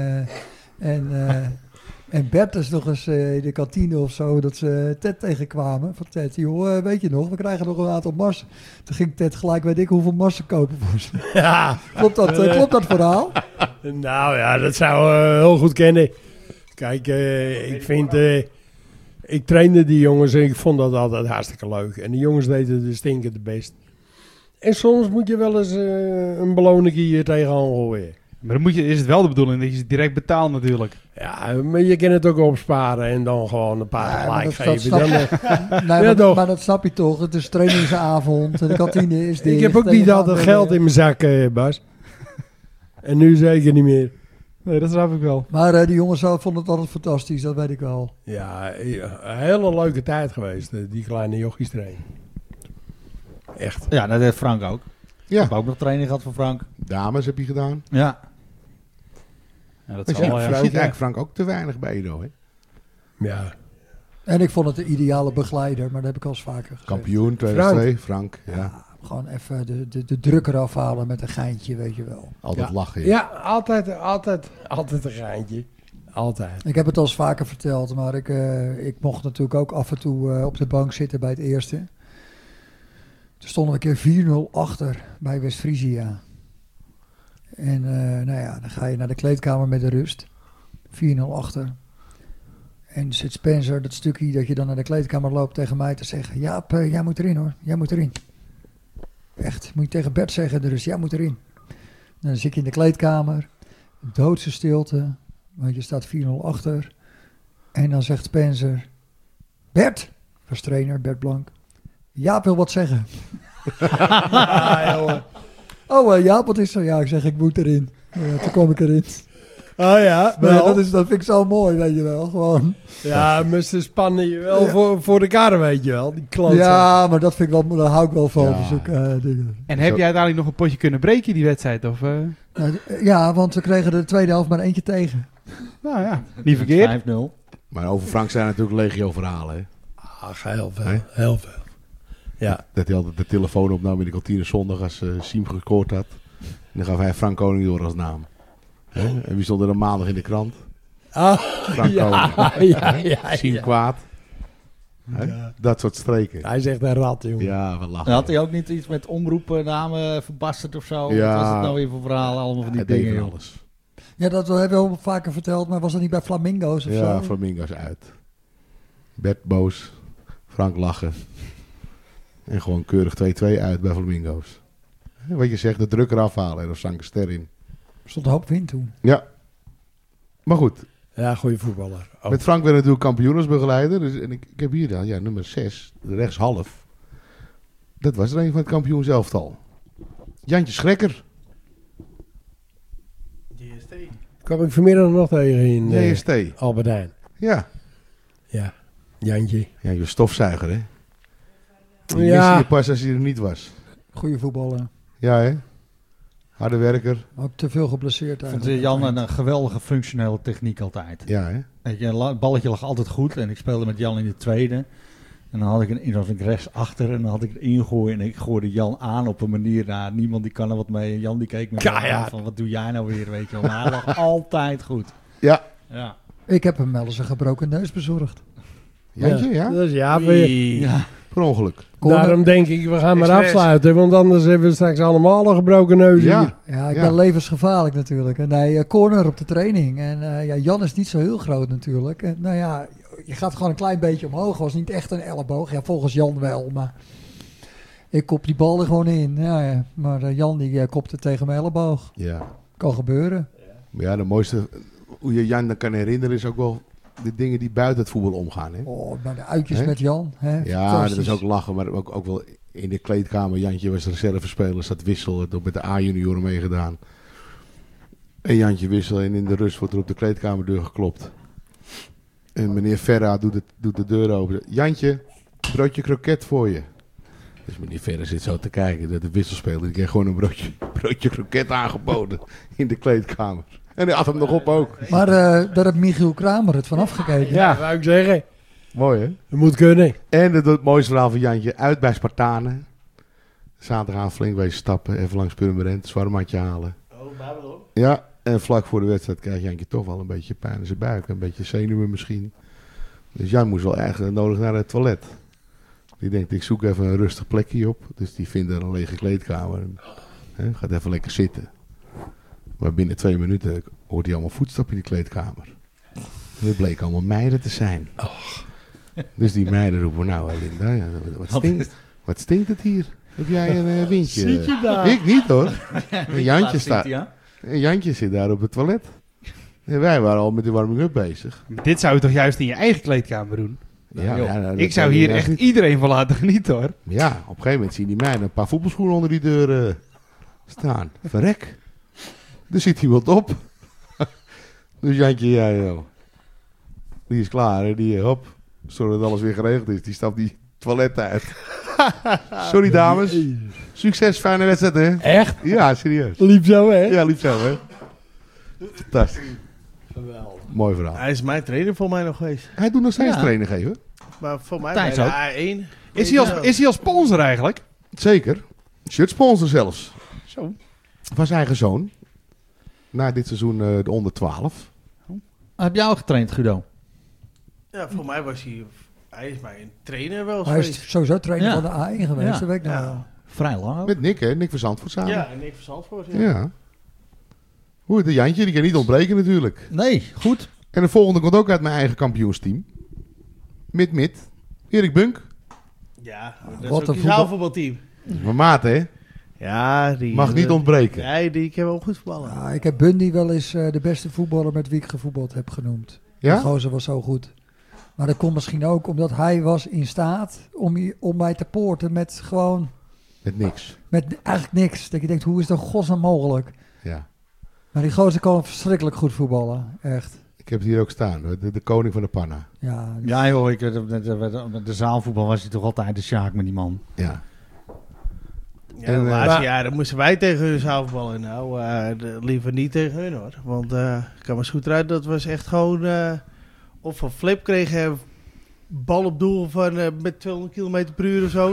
en Bertus nog eens in de kantine of zo, dat ze Ted tegenkwamen. Van Ted, joh, weet je nog, we krijgen nog een aantal marsen. Toen ging Ted gelijk, weet ik hoeveel marsen kopen voor ze. Ja. Klopt dat verhaal? Nou ja, dat zou heel goed kennen. Kijk, ik vind... ik trainde die jongens en ik vond dat altijd hartstikke leuk. En die jongens deden de stinkende best. En soms moet je wel eens een beloning hier tegenaan gooien. Maar dan is het wel de bedoeling dat je ze direct betaalt natuurlijk. Ja, maar je kan het ook opsparen en dan gewoon een paar Ja, maar gelijk dat geven. snap- Dan, Nee, toch. maar dat snap je toch. Het is trainingsavond en de kantine is dicht. ik heb ook en niet we altijd gaan- geld in mijn zak, Bas. En nu zeker niet meer. Nee, dat snap ik wel. Maar die jongens vonden het altijd fantastisch, dat weet ik wel. Ja, een hele leuke tijd geweest, die kleine jochies trainen. Echt. Ja, dat deed Frank ook. Ik Ja, heb ook nog training gehad van Frank. dames heb je gedaan. Ja. Ja, dat Maar zal je wel, ja. ziet eigenlijk Frank ook te weinig bij Edo, hè? Ja. En ik vond het de ideale begeleider, maar dat heb ik al eens vaker gezegd. Kampioen 2002, Frank. Ja, Ja, gewoon even de druk eraf halen met een geintje, weet je wel. altijd Ja. lachen. Ja, altijd een geintje. Altijd. Ik heb het al eens vaker verteld, maar ik mocht natuurlijk ook af en toe op de bank zitten bij het eerste. Toen stonden we een keer 4-0 achter bij West-Friesia. En nou ja, dan ga je naar de kleedkamer met de rust. 4-0 achter. En zit Spencer, dat stukje dat je dan naar de kleedkamer loopt, tegen mij te zeggen: Jaap, jij moet erin hoor, jij moet erin. Echt, moet je tegen Bert zeggen, de rust, jij moet erin. Dan zit je in de kleedkamer, doodse stilte, want je staat 4-0 achter. En dan zegt Spencer: Bert, was trainer, Bert Blank. Jaap wil wat zeggen. Oh, Jaap, wat is er? Ja, ik zeg, ik moet erin. Ja, toen kwam ik erin. Oh ja, Nee, wel. dat vind ik zo mooi, weet je wel. Gewoon. Ja, maar ze spannen je wel voor de kar, weet je wel. Die klootzak. Ja, maar dat vind ik wel, daar hou ik wel van. Ja. van zulke dingen. En heb jij uiteindelijk nog een potje kunnen breken die wedstrijd? Of, Nou, ja, want we kregen de tweede helft maar eentje tegen. nou ja, niet verkeerd. 5-0. Maar over Frank zijn natuurlijk legio verhalen, hè? Ach, heel veel. Nee? Heel veel. Ja. Dat hij altijd de telefoon opnam in de kantine zondag als Siem gescoord had. En dan gaf hij Frank Koning door als naam. Hè? En wie stond er dan maandag in de krant? Ah, Frank ja, Koning. ja. Zien kwaad. Hè? Ja. Dat soort streken. Hij is echt een rat, jongen. Ja, we lachen. En had hij ook niet iets met omroepnamen verbasterd of zo? Ja. Wat was het nou weer voor verhalen? Allemaal van die Hij deed dingen, van joh. alles. Ja, dat hebben we al vaker verteld, maar was dat niet bij Flamingo's of Ja, zo? Flamingo's uit. Bert boos. Frank lachen. En gewoon keurig 2-2 uit bij Flamingo's. Wat je zegt, de druk eraf halen en er zank een ster in. Er stond een hoop wind toen. Ja. Maar goed, Ja, goede voetballer. Oh. met Frank werd natuurlijk kampioen als begeleider. Dus, en ik heb hier dan, ja, nummer 6, rechtshalf. Dat was er een van het kampioenselftal. Jantje Schrekker. JST. Kwam ik vanmiddag nog tegen in JST. Albert Heijn. Ja. Ja, Jantje. Ja, je stofzuiger, hè? Die Ja. miste je pas als hij er niet was. Goeie voetballer. Ja, hè? Harde werker. Ook te veel geblesseerd Ik vond eigenlijk. Jan een geweldige functionele techniek altijd. Ja, hè? Weet je, het balletje lag altijd goed en ik speelde met Jan in de tweede. En dan had ik rechts achter en dan had ik het ingooien en ik gooide Jan aan op een manier. Nou, niemand die kan er wat mee. En Jan die keek me Keihard. aan van wat doe jij nou weer, weet je wel. Maar hij lag altijd goed. Ja. Ja. Ik heb hem wel eens een gebroken neus bezorgd. Jantje, ja? Dat is ja weer. Ja. Per ongeluk. Daarom denk ik, we gaan maar Express. afsluiten. Want anders hebben we straks allemaal een gebroken neus. hier. Ja. Ja, ik Ja. ben levensgevaarlijk natuurlijk. En hij corner op de training. En ja, Jan is niet zo heel groot natuurlijk. En, nou ja, je gaat gewoon een klein beetje omhoog. Was niet echt een elleboog. Ja, volgens Jan wel, maar ik kop die bal er gewoon in. Ja, ja. Maar Jan die kopte tegen mijn elleboog. Ja. Kan gebeuren. Maar ja, de mooiste, hoe je Jan dan kan herinneren, is ook wel de dingen die buiten het voetbal omgaan, hè? Oh, maar de uitjes Hè? met Jan. Hè? Ja, Fantastisch. dat is ook lachen, maar ook wel in de kleedkamer. Jantje was reservespeler, zat Wissel, had ook met de A-junioren meegedaan. En Jantje Wissel en in de rust wordt er op de kleedkamerdeur geklopt. En meneer Verra doet de deur open. Jantje, broodje kroket voor je. Dus meneer Verra zit zo te kijken, dat de wisselspeler, die kreeg gewoon een broodje kroket aangeboden in de kleedkamer. En hij had hem nog op ook. Maar daar heeft Michiel Kramer het vanaf gekeken. Ja, wou ik zeggen. Mooi, hè? Dat moet kunnen. En het mooiste verhaal van Jantje, uit bij Spartanen. Zaterdagavond flink wezen stappen, even langs Purmerend, zwarmatje halen. Oh, Babylon. Ja, en vlak voor de wedstrijd krijgt Jantje toch wel een beetje pijn in zijn buik. Een beetje zenuwen misschien. Dus Jan moest wel erg nodig naar het toilet. Die denkt, ik zoek even een rustig plekje op. Dus die vindt er een lege kleedkamer. En, gaat even lekker zitten. Maar binnen 2 minuten hoort hij allemaal voetstappen in die kleedkamer. En het bleek allemaal meiden te zijn. Dus die meiden roepen, nou Linda, ja, wat stinkt het hier? Heb jij een windje? Zit je daar? Ik niet hoor. En Jantje staat... En Jantje zit daar op het toilet. En wij waren al met de warming-up bezig. Maar dit zou je toch juist in je eigen kleedkamer doen? Ja, Joh, ja, nou, ik dat zou kan hier je echt niet. iedereen van laten genieten, hoor. Ja, op een gegeven moment zien die meiden een paar voetbalschoenen onder die deur staan. Verrek. Er zit iemand op. Dus Jantje, ja joh. Die is klaar hè. Die hop. Zodat alles weer geregeld is. Die stapt die toilet uit. Sorry dames. Succes, fijne wedstrijd hè. Echt? Ja, serieus. Liep zo, hè? Ja, liep zo hè. Fantastisch. Geweldig. Mooi verhaal. Hij is mijn trainer voor mij nog geweest. Hij doet nog steeds Ja. trainen geven. Maar voor mij Thijs bij de ook. A1. Is hij als sponsor eigenlijk? Zeker. Shirtsponsor zelfs. Zo. Van zijn eigen zoon. Na dit seizoen de onder 12. Heb jij ook getraind, Guido? Ja, voor mij was hij... Hij is mijn trainer wel eens Hij geweest. is sowieso trainer Ja. van de A1 geweest. Ja. Dat weet ik nog Ja. wel. Vrij lang ook. Met Nick hè. Nick van Zandvoort samen. Ja, en ik van Zandvoort. Ja. Ja. Hoe, de Jantje, die kan niet ontbreken natuurlijk. Nee, goed. En de volgende komt ook uit mijn eigen kampioensteam. Mid. Erik Bunk. Ja, dat Wat is een ook je voetbal- zaalvoetbalteam. Dat is mijn maat hè. Ja, die... Mag niet ontbreken. Nee, die kan wel goed voetballen. Ja, ik heb Bundy wel eens de beste voetballer met wie ik gevoetbald heb genoemd. Die Ja? gozer was zo goed. Maar dat komt misschien ook omdat hij was in staat om mij te poorten met gewoon... Met niks. Met eigenlijk niks. Dat je denkt, hoe is dat godsnaam mogelijk? Ja. Maar die gozer kan verschrikkelijk goed voetballen. Echt. Ik heb het hier ook staan. De koning van de panna. Ja, Ja joh, de zaalvoetbal was hij toch altijd de Sjaak met die man. Ja. Ja, En, de laatste maar- jaren moesten wij tegen hun zaalvoetballen. Nou, liever niet tegen hun hoor. Want ik kan me eens goed eruit, dat was echt gewoon... of van Flip kregen bal op doel van met 200 km per uur of zo.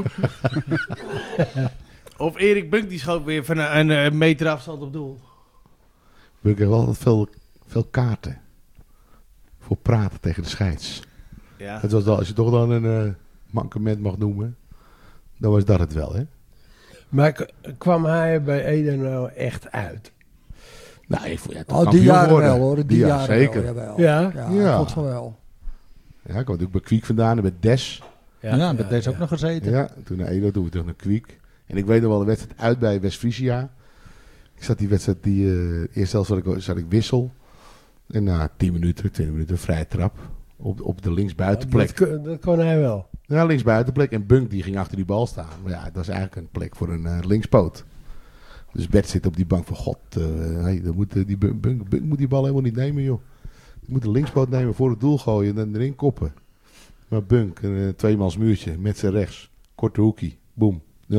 Of Erik Bunk die schoot weer van een meter afstand op doel. Bunk heeft wel altijd veel kaarten. Voor praten tegen de scheids. Ja. Het was dan, als je toch dan een mankement mag noemen, dan was dat het wel, hè? Maar kwam hij bij Ede nou echt uit? Nou, ik vond, ja, Oh, die jaren wel hoor. Die ja, jaren zeker. wel. Jawel. Ja? Ja, God van wel. Ja, ik kwam natuurlijk bij Kwiek vandaan en bij Des. Ja, met deze ook nog gezeten. Ja, toen naar Edo, toen we terug naar Kwiek. En ik weet nog wel de wedstrijd uit bij West-Friesia. Ik zat die wedstrijd, eerst zelfs zat ik wissel. En na 10 minuten, 20 minuten, vrije trap. Op de linksbuitenplek. Dat kon hij wel. Ja, linksbuitenplek. En Bunk die ging achter die bal staan. Maar ja, dat was eigenlijk een plek voor een linkspoot. Dus Bert zit op die bank van god. Dan moet die Bunk moet die bal helemaal niet nemen, joh. Die moet de linkspoot nemen, voor het doel gooien en dan erin koppen. Maar Bunk, een tweemans muurtje met zijn rechts. Korte hoekie. Boom. 0-1.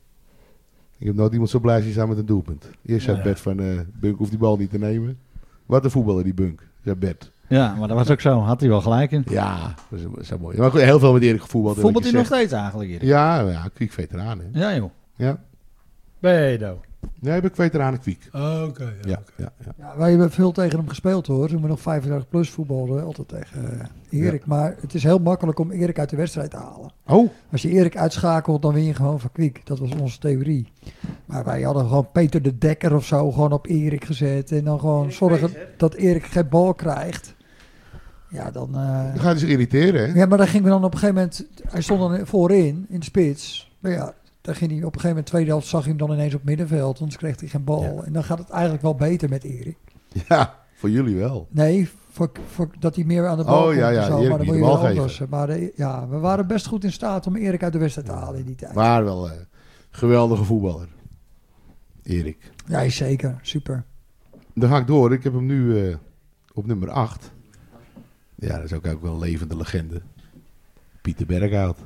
Ik heb nooit iemand zo blij zien staan met een doelpunt. Eerst zei Bert van Bunk hoeft die bal niet te nemen. Wat een voetballer die Bunk, zei Bert. Ja, maar dat was ook zo. Had hij wel gelijk in. Ja, dat is zo mooi. Maar goed, heel veel met Erik gevoetbald. Voetbalt hij nog steeds eigenlijk, Erik? Ja, Kwiek veteraan. Hè. Ja, joh. Ja. Bij Edo. Ja, ik ben veteranen Kwiek. Oké. Ja. Ja, wij hebben veel tegen hem gespeeld hoor. Toen we nog 35 plus voetbalden. Altijd tegen Erik. Ja. Maar het is heel makkelijk om Erik uit de wedstrijd te halen. Oh. Als je Erik uitschakelt, dan win je gewoon van Kwiek. Dat was onze theorie. Maar wij hadden gewoon Peter de Dekker of zo gewoon op Erik gezet. En dan gewoon zorgen dat Erik geen bal krijgt. Ja, dan... Dan gaat hij zich irriteren, hè? Ja, maar dan gingen we dan op een gegeven moment... Hij stond dan voorin, in de spits. Maar ja, dan ging hij op een gegeven moment... Tweede helft zag je hem dan ineens op middenveld. Anders kreeg hij geen bal. Ja. En dan gaat het eigenlijk wel beter met Erik. Ja, voor jullie wel. Nee, voor dat hij meer aan de bal komt. ja, en zo, Erik maar dan die moet de je bal wel geven. anders. Maar ja, we waren best goed in staat om Erik uit de wedstrijd te halen in die tijd. Maar wel geweldige voetballer. Erik. Ja, zeker. Super. Dan ga ik door. Ik heb hem nu op nummer 8. Ja, dat is ook wel een levende legende. Pieter Berghout.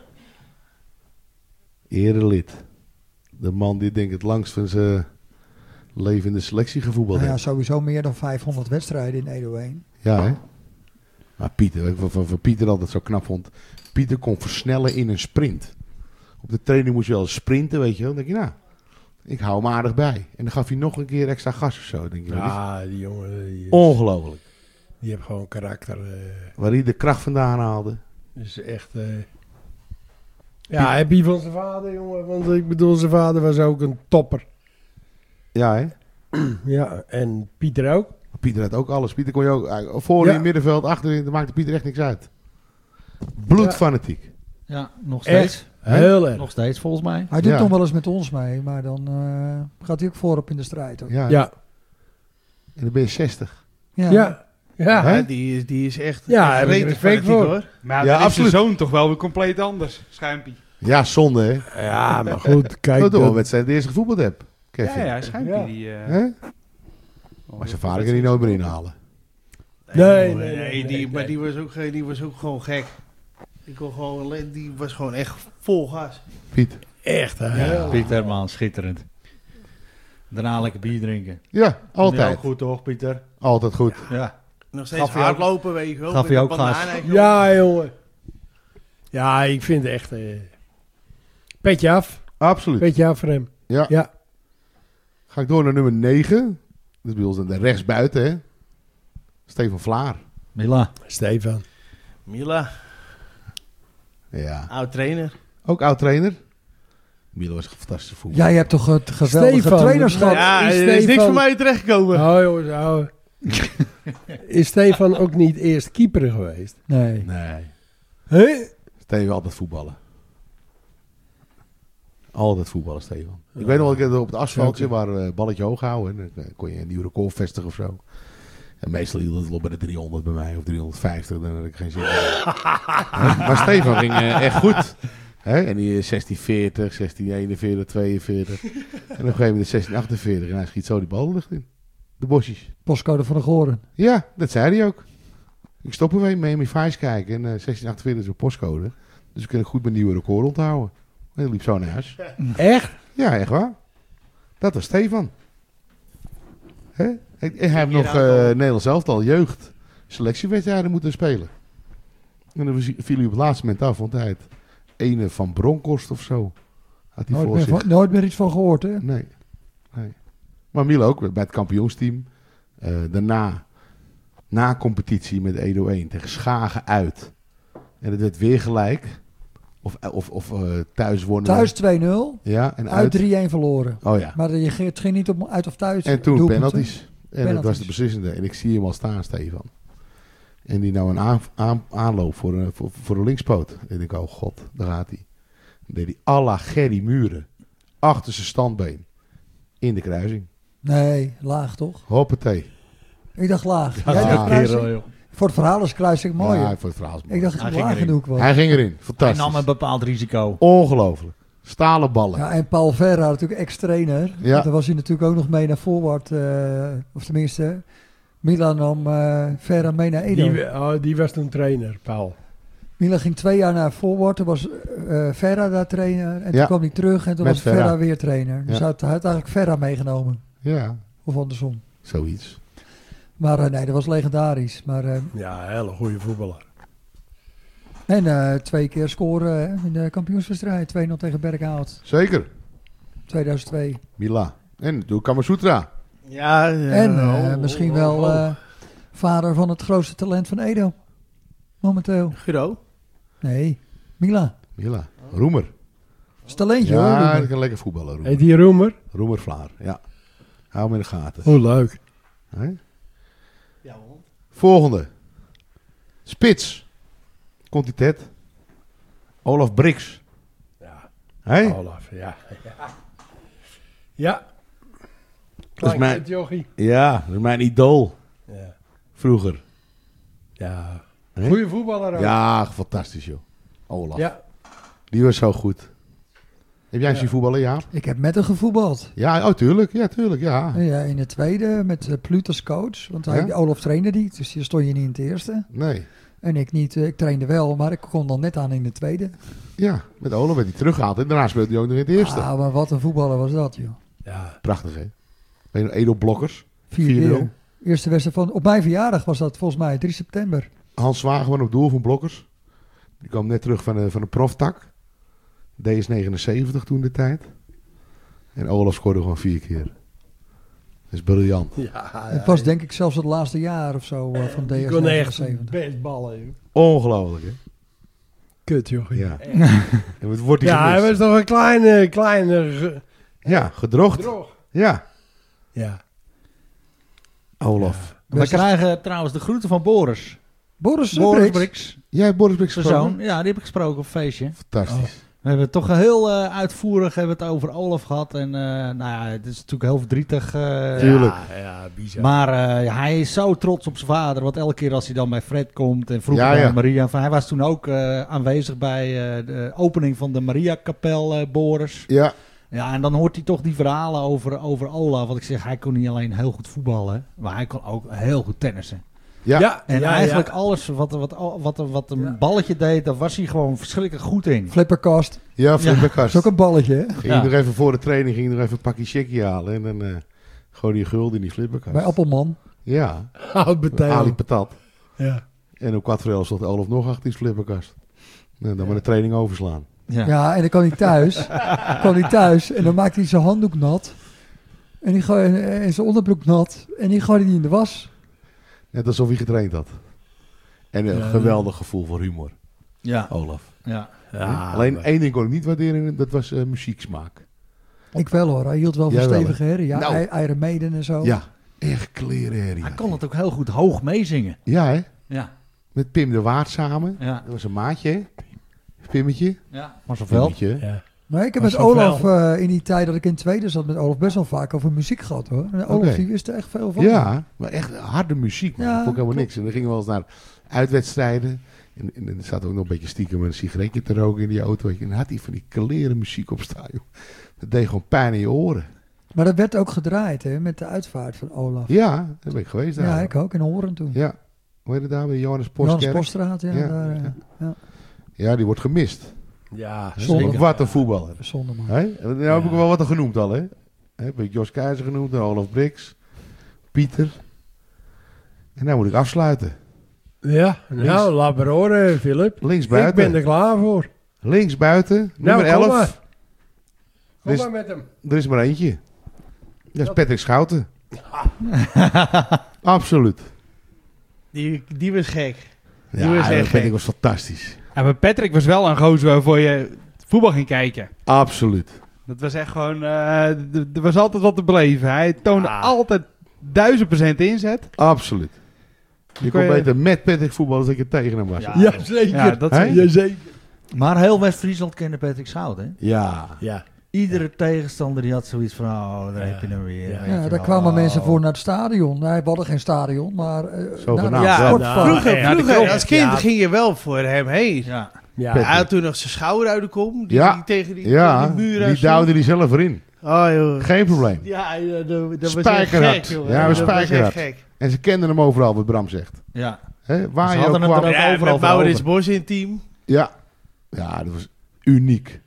Erelid. De man die denk ik het langst van zijn leven in de selectie gevoetbald Nou ja, heeft. sowieso meer dan 500 wedstrijden in Edo 1. Ja, hè? Maar Pieter, wat ik van Pieter altijd zo knap vond. Pieter kon versnellen in een sprint. Op de training moest je wel sprinten, weet je wel. Dan denk je, nou, ik hou hem aardig bij. En dan gaf hij nog een keer extra gas of zo. Denk je, Ja, die jongen... ongelooflijk. Die heeft gewoon karakter. Waar hij de kracht vandaan haalde. Dus echt... Ja, heb je van zijn vader, jongen. Want ik bedoel, zijn vader was ook een topper. Ja, hè? Ja, en Pieter ook. Pieter had ook alles. Pieter kon je ook voorin, Ja. middenveld, achterin. Dat maakte Pieter echt niks uit. Bloedfanatiek. Ja, nog steeds. Echt heel erg. Nog steeds, volgens mij. Hij doet Ja. nog wel eens met ons mee, maar dan gaat hij ook voorop in de strijd. Hoor. Ja. Ja. En dan ben je 60. Ja. Ja. Ja. Hè? Ja, die is echt... Ja, echt daar heb ik rete respect fanatiek, voor. hoor. Maar Ja, dan is absoluut. de zoon toch wel weer compleet anders, Schuimpie. Ja, zonde, hè? Ja, maar goed, kijk. Dat is wel een dat- wedstrijd die eerst gevoetbald heb. Kevin. Ja, Schuimpie Ja. die... Hè? Maar zijn vader kan hij nooit meer inhalen. Nee. Maar die was ook gewoon gek. Die was gewoon echt vol gas. Piet. Echt, hè? Ja, Pieter, man, schitterend. Daarna lekker bier drinken. Ja, altijd. Ja, ook goed toch, Pieter? Altijd goed. Ja. Nog steeds Gaf hij ook- hardlopen, weet je wel. gaf met hij een ook gas? banaan, joh. Ja, jongen. Ja, ik vind het echt... petje af. Absoluut. Petje af voor hem. Ja. Ja. Ga ik door naar nummer 9. Dat is bij ons aan de rechtsbuiten, hè? Stefan Vlaar. Mila. Stefan. Mila, Ja. oud trainer. Ook oud trainer. Milo was een fantastische voetballer. Jij hebt toch het geweldige Stefan. trainerschap. Ja, is er is niks Stefan- voor mij terechtgekomen. Oh, jongens, oh. Is Stefan ook niet eerst keeper geweest? Nee. Nee. Hè? Stefan altijd voetballen. Altijd voetballen, Stefan. Ik weet nog wel, ik op het asfaltje waar we balletje hoog houden. En dan kon je een nieuw record vestigen of zo. En meestal hield het op bij de 300 bij mij, of 350. Dan had ik geen zin in. Maar Stefan ging echt goed. Hè? En die 1640, 1641, 42. En op een gegeven moment 1648. En hij schiet zo die bal de lucht in. De bosjes. Postcode van de Goren. Ja, dat zei hij ook. Ik stop er weer mee Miami Vice kijken. En 1648 is een postcode. Dus ik kan goed mijn nieuwe record onthouden. En hij liep zo naar huis. Echt? Ja, echt waar. Dat was Stefan. Hè? En hij heeft nog Nederlands elftal jeugd selectiewedstrijden moeten spelen. En dan viel hij op het laatste moment af, want hij had ene van Bronkhorst of zo. Had hij voor zich. Nooit meer iets van gehoord, hè? Nee. Maar Milo ook bij het kampioensteam. Daarna, na competitie met Edo 1 tegen Schagen uit. En het werd weer gelijk. Of thuis wonnen. Thuis 2-0. Ja, en Uit 3-1 verloren. Oh ja. Maar het ging niet om uit of thuis. En toen doelpunten. penalties. En dat was de beslissende. En ik zie hem al staan, Stefan. En die nou een aanloop voor de linkspoot. En ik denk, oh god, daar gaat hij. Dan deed hij à la Gerry Muren. Achter zijn standbeen. In de kruising. Nee, laag toch? Hoppatee. Ik dacht laag. Ja, Jij dacht kruising? joh. Voor het verhaal is kruising mooi. Ja, voor het verhaal is mooi. Ik dacht Hij dat ging laag erin. genoeg was. Hij ging erin. Hij Fantastisch. nam een bepaald risico. Ongelooflijk. Stalen ballen. Ja, en Paul Verra, natuurlijk ex-trainer. Ja. Want daar was hij natuurlijk ook nog mee naar Forward. Of tenminste, Milan nam Verra mee naar Edo. Die was toen trainer, Paul. Milan ging 2 jaar naar Forward. Toen was Verra daar trainer. En toen Ja. kwam hij terug en toen Met was Verra Verra. weer trainer. Dus Ja. hij had eigenlijk Verra meegenomen. Ja, Of andersom. zoiets. Maar nee, dat was legendarisch. Maar, Ja, een hele goede voetballer. en 2 keer scoren hè, in de kampioenswedstrijd. 2-0 tegen Berkhout. Zeker. 2002. Mila. En natuurlijk Kamasutra. Ja, En misschien wel vader van het grootste talent van Edo. Momenteel. Guido. Nee, Mila. Mila. Roemer. Dat is talentje hoor. Ja, Ruben. dat kan lekker voetballen. Roemer. Heet die Roemer? Roemer Vlaar. Ja. Hou hem in de gaten. Oh, leuk. Hè? Ja, man. Volgende. Spits. Quantiteit. Olaf Brix. Ja, Hè? Olaf, ja. Ja. Dat is Klein mijn- kind, jochie. Ja, dat is mijn idool. Ja. Vroeger. Ja. Hè? Goeie voetballer ook. Ja, fantastisch joh. Olaf. Ja. Die was zo goed. Heb jij Ja. zien voetballen, Jaap? Ik heb met hem gevoetbald. Ja, oh tuurlijk. Ja, tuurlijk. Ja. Ja, in de tweede met Pluut als coach. Want Ja? Olaf trainde die. Dus hier stond je niet in het eerste. Nee. En ik niet. Ik trainde wel, maar ik kon dan net aan in de tweede. Ja, met Olaf werd hij teruggehaald. En daarna speelde hij ook nog in het eerste. Ah, maar wat een voetballer was dat, joh. Ja. Prachtig, hè? Weet je nog, Edo Blokkers. 4-0. 4-0. Eerste wedstrijd van... Op mijn verjaardag was dat volgens mij 3 september. Hans Zwageman op doel van Blokkers. Die kwam net terug van de proftak. DS79 toen de tijd. En Olaf scoorde gewoon 4 keer. Dat is briljant. Ja, Het was denk ik zelfs het laatste jaar of zo van die kon echt DS79. best ballen, joh. Ongelooflijk, hè? Kut, jochie. Ja. En wat wordt hij Ja, hij gemist? was toch een kleine Ja, gedroogd. droog. Ja, Ja. Olaf. We krijgen trouwens de groeten van Boris. Boris Boris Brix. Brix, Jij hebt Boris Brix zijn gesproken? zoon. Ja, die heb ik gesproken op een feestje. Fantastisch. We hebben toch heel uitvoerig hebben we het over Olaf gehad. En nou ja, het is natuurlijk heel verdrietig. Tuurlijk. Ja, bizar. Maar hij is zo trots op zijn vader. Want elke keer als hij dan bij Fred komt en vroeger Ja, bij ja. Maria. Hij was toen ook aanwezig bij de opening van de Maria-kapel, Boris. Ja, Ja, en dan hoort hij toch die verhalen over Olaf. Want ik zeg, hij kon niet alleen heel goed voetballen. Maar hij kon ook heel goed tennissen. ja. En ja, eigenlijk ja. alles wat een balletje deed, daar was hij gewoon verschrikkelijk goed in. Flipperkast. Ja, Flipperkast. Dat is ook een balletje, hè? Ging Ja. nog even voor de training ging nog even een pakje checkie halen. En dan gewoon die gulden in die flipperkast. Bij Appelman. Ja, Oud betaald. Ali Patat. Ja. En op 4 stond Olaf nog achter die flipperkast. Nou, dan maar de training overslaan. Ja, en dan kwam hij thuis. En dan maakte hij zijn handdoek nat. En zijn onderbroek nat. En die gooide hij in de was. Net alsof hij getraind had. En een Ja. geweldig gevoel voor humor, Ja, Olaf. ja. Ja, Alleen maar- één ding kon ik niet waarderen, dat was muzieksmaak. Ik wel hoor. Hij hield wel van Jij wel, stevige herrie. Ja, Nou. Iron Maiden en zo. Ja, echt klerenherrie. Hij kon het ook heel goed hoog meezingen. Ja, hè? Ja, Met Pim de Waard samen. ja, Dat was een maatje, hè? Pimmetje. ja. Marcel Veld. Pimmetje. Ja. Maar ik heb Maar met zo Olaf wel. in die tijd dat ik in het tweede zat met Olaf best wel vaak over muziek gehad hoor. En Olaf Oké. die wist er echt veel van. Ja, maar echt harde muziek. Man. Ja, Dat vond ik helemaal klopt. niks. En dan gingen we wel eens naar uitwedstrijden. En er zat ook nog een beetje stiekem een sigaretje te roken in die auto. Weet je. En dan had hij van die kleren muziek op staan. Joh. Dat deed gewoon pijn in je oren. Maar dat werd ook gedraaid hè, met de uitvaart van Olaf. Ja, daar ben ik geweest daar. Ja, ik ook in Horen toen. Ja, hoe heet het daar? Bij Johannes Johannes Postkerk. Poststraat, ja. Ja, Daar, ja. ja. Ja, die wordt gemist. Ja, Zonde. zeker. Wat een voetballer. Zonde man. Hè? En nou heb ik wel wat er genoemd al, hè? Heb ik Jos Keizer genoemd, en Olaf Brix, Pieter. En nou moet ik afsluiten. Ja, nou, laat maar horen, Philip. Links Ik ben buiten. er klaar voor. Links buiten, nummer Nou, kom 11. maar. Kom Dus- maar met hem. Er is maar eentje. Dat is Patrick Schouten. Absoluut. Die was gek. Die Ja, was echt dat gek. was fantastisch. Ja, maar Patrick was wel een gozer waarvoor je voetbal ging kijken. Absoluut. Dat was echt gewoon... er was altijd wat te beleven. Hij toonde altijd 1000% inzet. Absoluut. Je kon beter met Patrick voetballen als ik er tegen hem was. Ja, zeker. Ja, dat Hè? Ja, zeker. Maar heel West-Friesland kende Patrick Zout, hè? Ja. Ja. Iedere tegenstander die had zoiets van, oh, daar heb je hem weer. Ja. weet Ja, je daar wel. kwamen Oh. mensen voor naar het stadion. Nee, we hadden geen stadion, maar Zogenaamd Ja, wel. sportpark. Vroeger als kind ging je wel voor hem heen. Ja. Ja. Hij had toen nog zijn schouder uit de kom. Die Ja. tegen die muur aan die stond. duwde die zelf erin. Oh joh. Geen probleem. Ja, dat was echt Spijkerhard. gek, joh. Ja, we dat was echt spijkerhard. gek. En ze kenden hem overal, wat Bram zegt. Ja. Hè? Waar Ze je ook hadden hem kwam. er ook Ja, overal met voor Maurits over. Bos in het team. Ja. Ja, dat was uniek.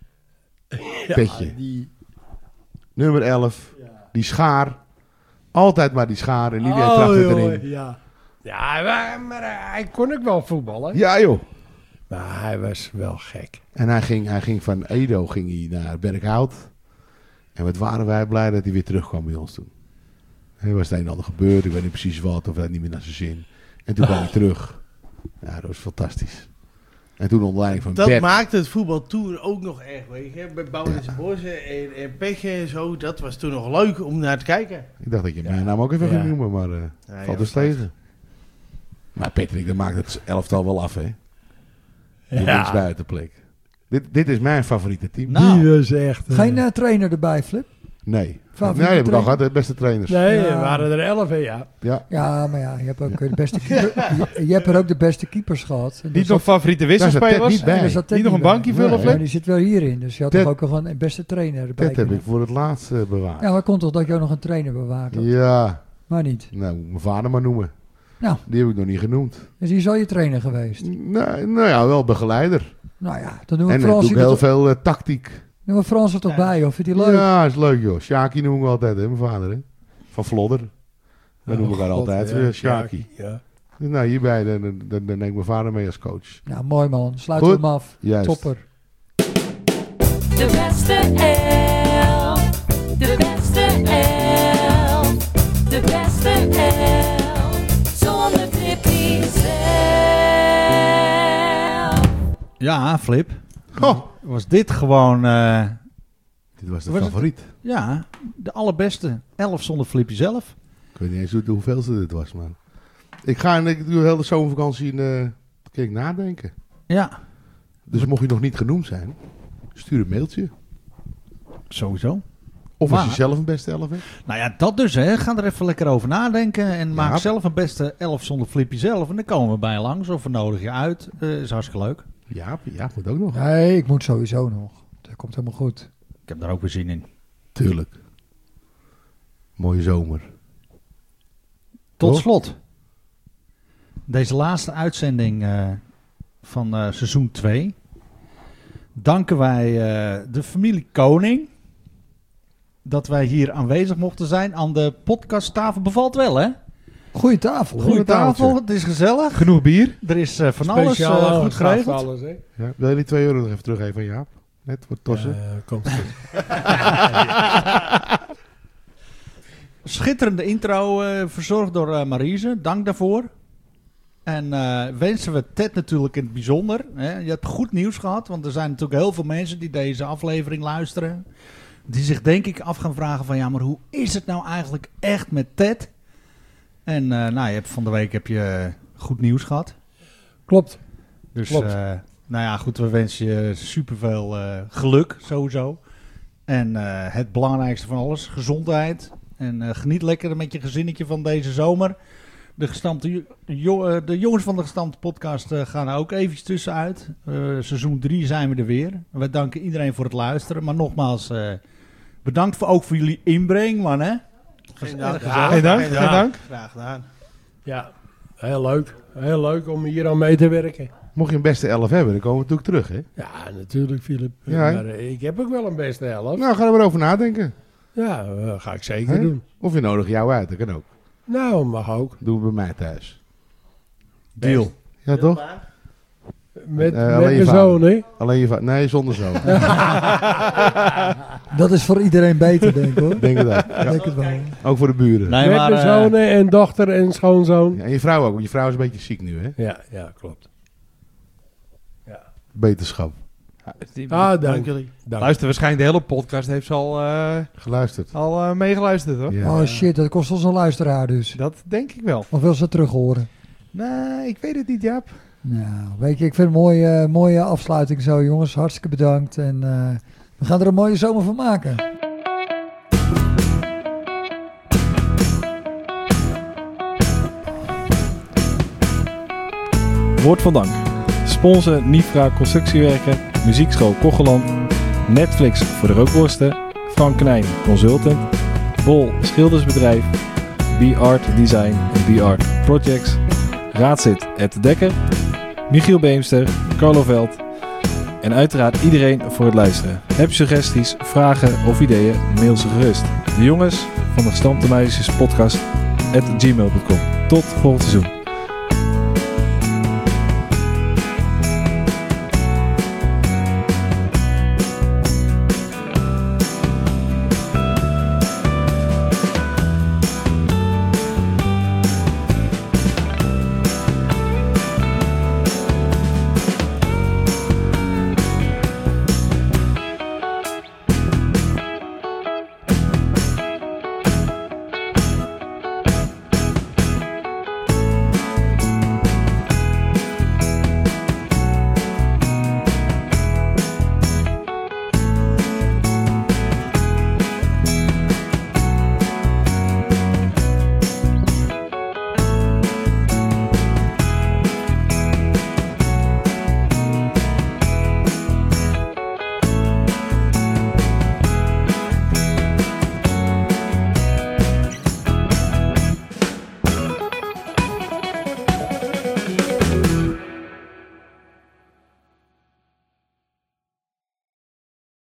Petje. Die... Nummer 11. Die schaar. Altijd maar die schaar. En iedereen Oh, trapt het joh, erin. ja. Ja, maar hij kon ook wel voetballen. Ja, joh. Maar hij was wel gek. En hij ging van Edo naar Berkhout. En wat waren wij blij dat hij weer terugkwam bij ons toen. Er was het een en ander gebeurd. Ik weet niet precies wat. Of hij had niet meer naar zijn zin. En toen kwam hij terug. Ja, dat was fantastisch. En toen onder leiding van Dat Bert. maakte het voetbal toen ook nog echt, weet je. Met Maurits Bos en Petje en zo. Dat was toen nog leuk om naar te kijken. Ik dacht dat je mijn naam ook even ging noemen. Maar valt dus tegen. Maar Patrick, dat maakt het elftal wel af, hè. Die linksbuitenplek. Dit is mijn favoriete team. Nou. Die was echt... Geen trainer erbij, Flip? Nee. Favoriete Nee, heb ik al trainer? gehad. De beste trainers. Nee, Ja. er waren er 11, hè, ja. Ja. Ja, maar ja, je hebt ook de beste keeper, je hebt er ook de beste keepers gehad. En Niet daar nog favoriete wisselspelers? Daar zat Ted niet bij. daar zat Ted Niet nog een bij. bankje vullen, Nee. Ja, Flip? die zit wel hierin, dus je had Ted- toch ook gewoon een beste trainer erbij Dat heb kunnen. ik voor het laatst bewaard. Ja, maar komt toch dat je ook nog een trainer bewaard had? Ja. Maar niet. Nou, moet mijn vader maar noemen. Nou. Die heb ik nog niet genoemd. Dus die is al je trainer geweest. Nee, nou ja, wel begeleider. Nou ja, dan doen we En dan Frans doe ik heel veel tactiek. doen we Frans er toch bij, of vind je die leuk? Ja, is leuk joh. Sjaki noemen we altijd, hè, mijn vader. Hè? Van Vlodder. We noemen elkaar altijd Sjaki. Ja. Dus nou, hierbij, dan neem ik mijn vader mee als coach. Nou, mooi man. Sluiten we Goed. hem af. Juist. Topper. De beste elf. De beste elf. De beste elf. Zonder Tippy zelf. Ja, Flip. Oh, Was dit gewoon... dit was de Was het- favoriet. ja, de allerbeste 11 zonder Flippy zelf. Ik weet niet eens hoeveelste dit was, man. Ik doe heel de zomervakantie kijk nadenken. Ja, Dus mocht je nog niet genoemd zijn, stuur een mailtje. sowieso. Of als Maar- je zelf een beste 11 hebt. Nou ja, dat dus, hè. Ga er even lekker over nadenken. En maak Ja. zelf een beste 11 zonder Flippy zelf. En dan komen we bij je langs. Of we nodigen je uit. Is hartstikke leuk. Ja, moet ook nog. Nee, ik moet sowieso nog. Dat komt helemaal goed. Ik heb daar ook weer zin in. Tuurlijk. Mooie zomer. Tot Toch? slot. Deze laatste uitzending van seizoen 2. Danken wij de familie Koning. Dat wij hier aanwezig mochten zijn aan de podcasttafel. Bevalt wel, hè? Goeie tafel. hoor. Goede tafel, tafeltje. het is gezellig. Genoeg bier? Er is van alles Speciaal goed aangevraagd geregeld. voor alles, hè. Ja, wil je die €2 nog even teruggeven van Jaap? Net voor Tossen. Komt goed. Schitterende intro verzorgd door Marise. Dank daarvoor. En wensen we Ted natuurlijk in het bijzonder. Hè? Je hebt goed nieuws gehad. Want er zijn natuurlijk heel veel mensen die deze aflevering luisteren. Die zich denk ik af gaan vragen van... Ja, maar hoe is het nou eigenlijk echt met Ted? En nou, van de week heb je goed nieuws gehad. Klopt. Dus Klopt. nou ja, goed. We wensen je superveel geluk sowieso. En het belangrijkste van alles. Gezondheid. En geniet lekker met je gezinnetje van deze zomer. De jongens van de Gestampte podcast gaan er ook eventjes tussenuit. Seizoen 3 zijn we er weer. We danken iedereen voor het luisteren. Maar nogmaals, bedankt ook voor jullie inbreng, man. Hè? Geen dank. Geen dank, geen dank. Graag gedaan. Ja, heel leuk. Heel leuk om hier aan mee te werken. Mocht je een beste 11 hebben, dan komen we natuurlijk terug, hè? Ja, natuurlijk, Philip. Ja, hè? Maar ik heb ook wel een beste helft. Nou, ga er maar over nadenken. Ja, ga ik zeker Hè? doen. Of je nodigt jou uit, dat kan ook. Nou, mag ook. Doen we bij mij thuis. Deal. Ja, toch? Met alleen mijn je zoon, vader. hè? Alleen je vader. Nee, zonder zoon. Dat is voor iedereen beter, denk ik hoor. Denk het ook. Ja. Denk het wel. Ook voor de buren. Nee, Met maar, mijn zonen en dochter en schoonzoon. Ja, en je vrouw ook, want je vrouw is een beetje ziek nu, hè? Ja, klopt. Beterschap. Dank jullie. Luister, waarschijnlijk de hele podcast heeft ze Geluisterd. al meegeluisterd hoor. Ja. Oh shit, dat kost ons een luisteraar dus. Dat denk ik wel. Of wil ze terug horen? Nee, ik weet het niet, Jaap. Nou, weet je, ik vind het een mooie afsluiting zo, jongens. Hartstikke bedankt. En we gaan er een mooie zomer van maken. Woord van dank. Sponsor Nifra Constructiewerken, Muziekschool Kocheland, Netflix voor de rookworsten, Frank Knijn Consultant, Bol Schildersbedrijf, B-Art Design en B-Art Projects, Raadzit Ed Dekker, Michiel Beemster, Carlo Veld en uiteraard iedereen voor het luisteren. Heb je suggesties, vragen of ideeën, mail ze gerust. De jongens van de Gestampte Meisjes podcast @gmail.com. Tot volgend seizoen.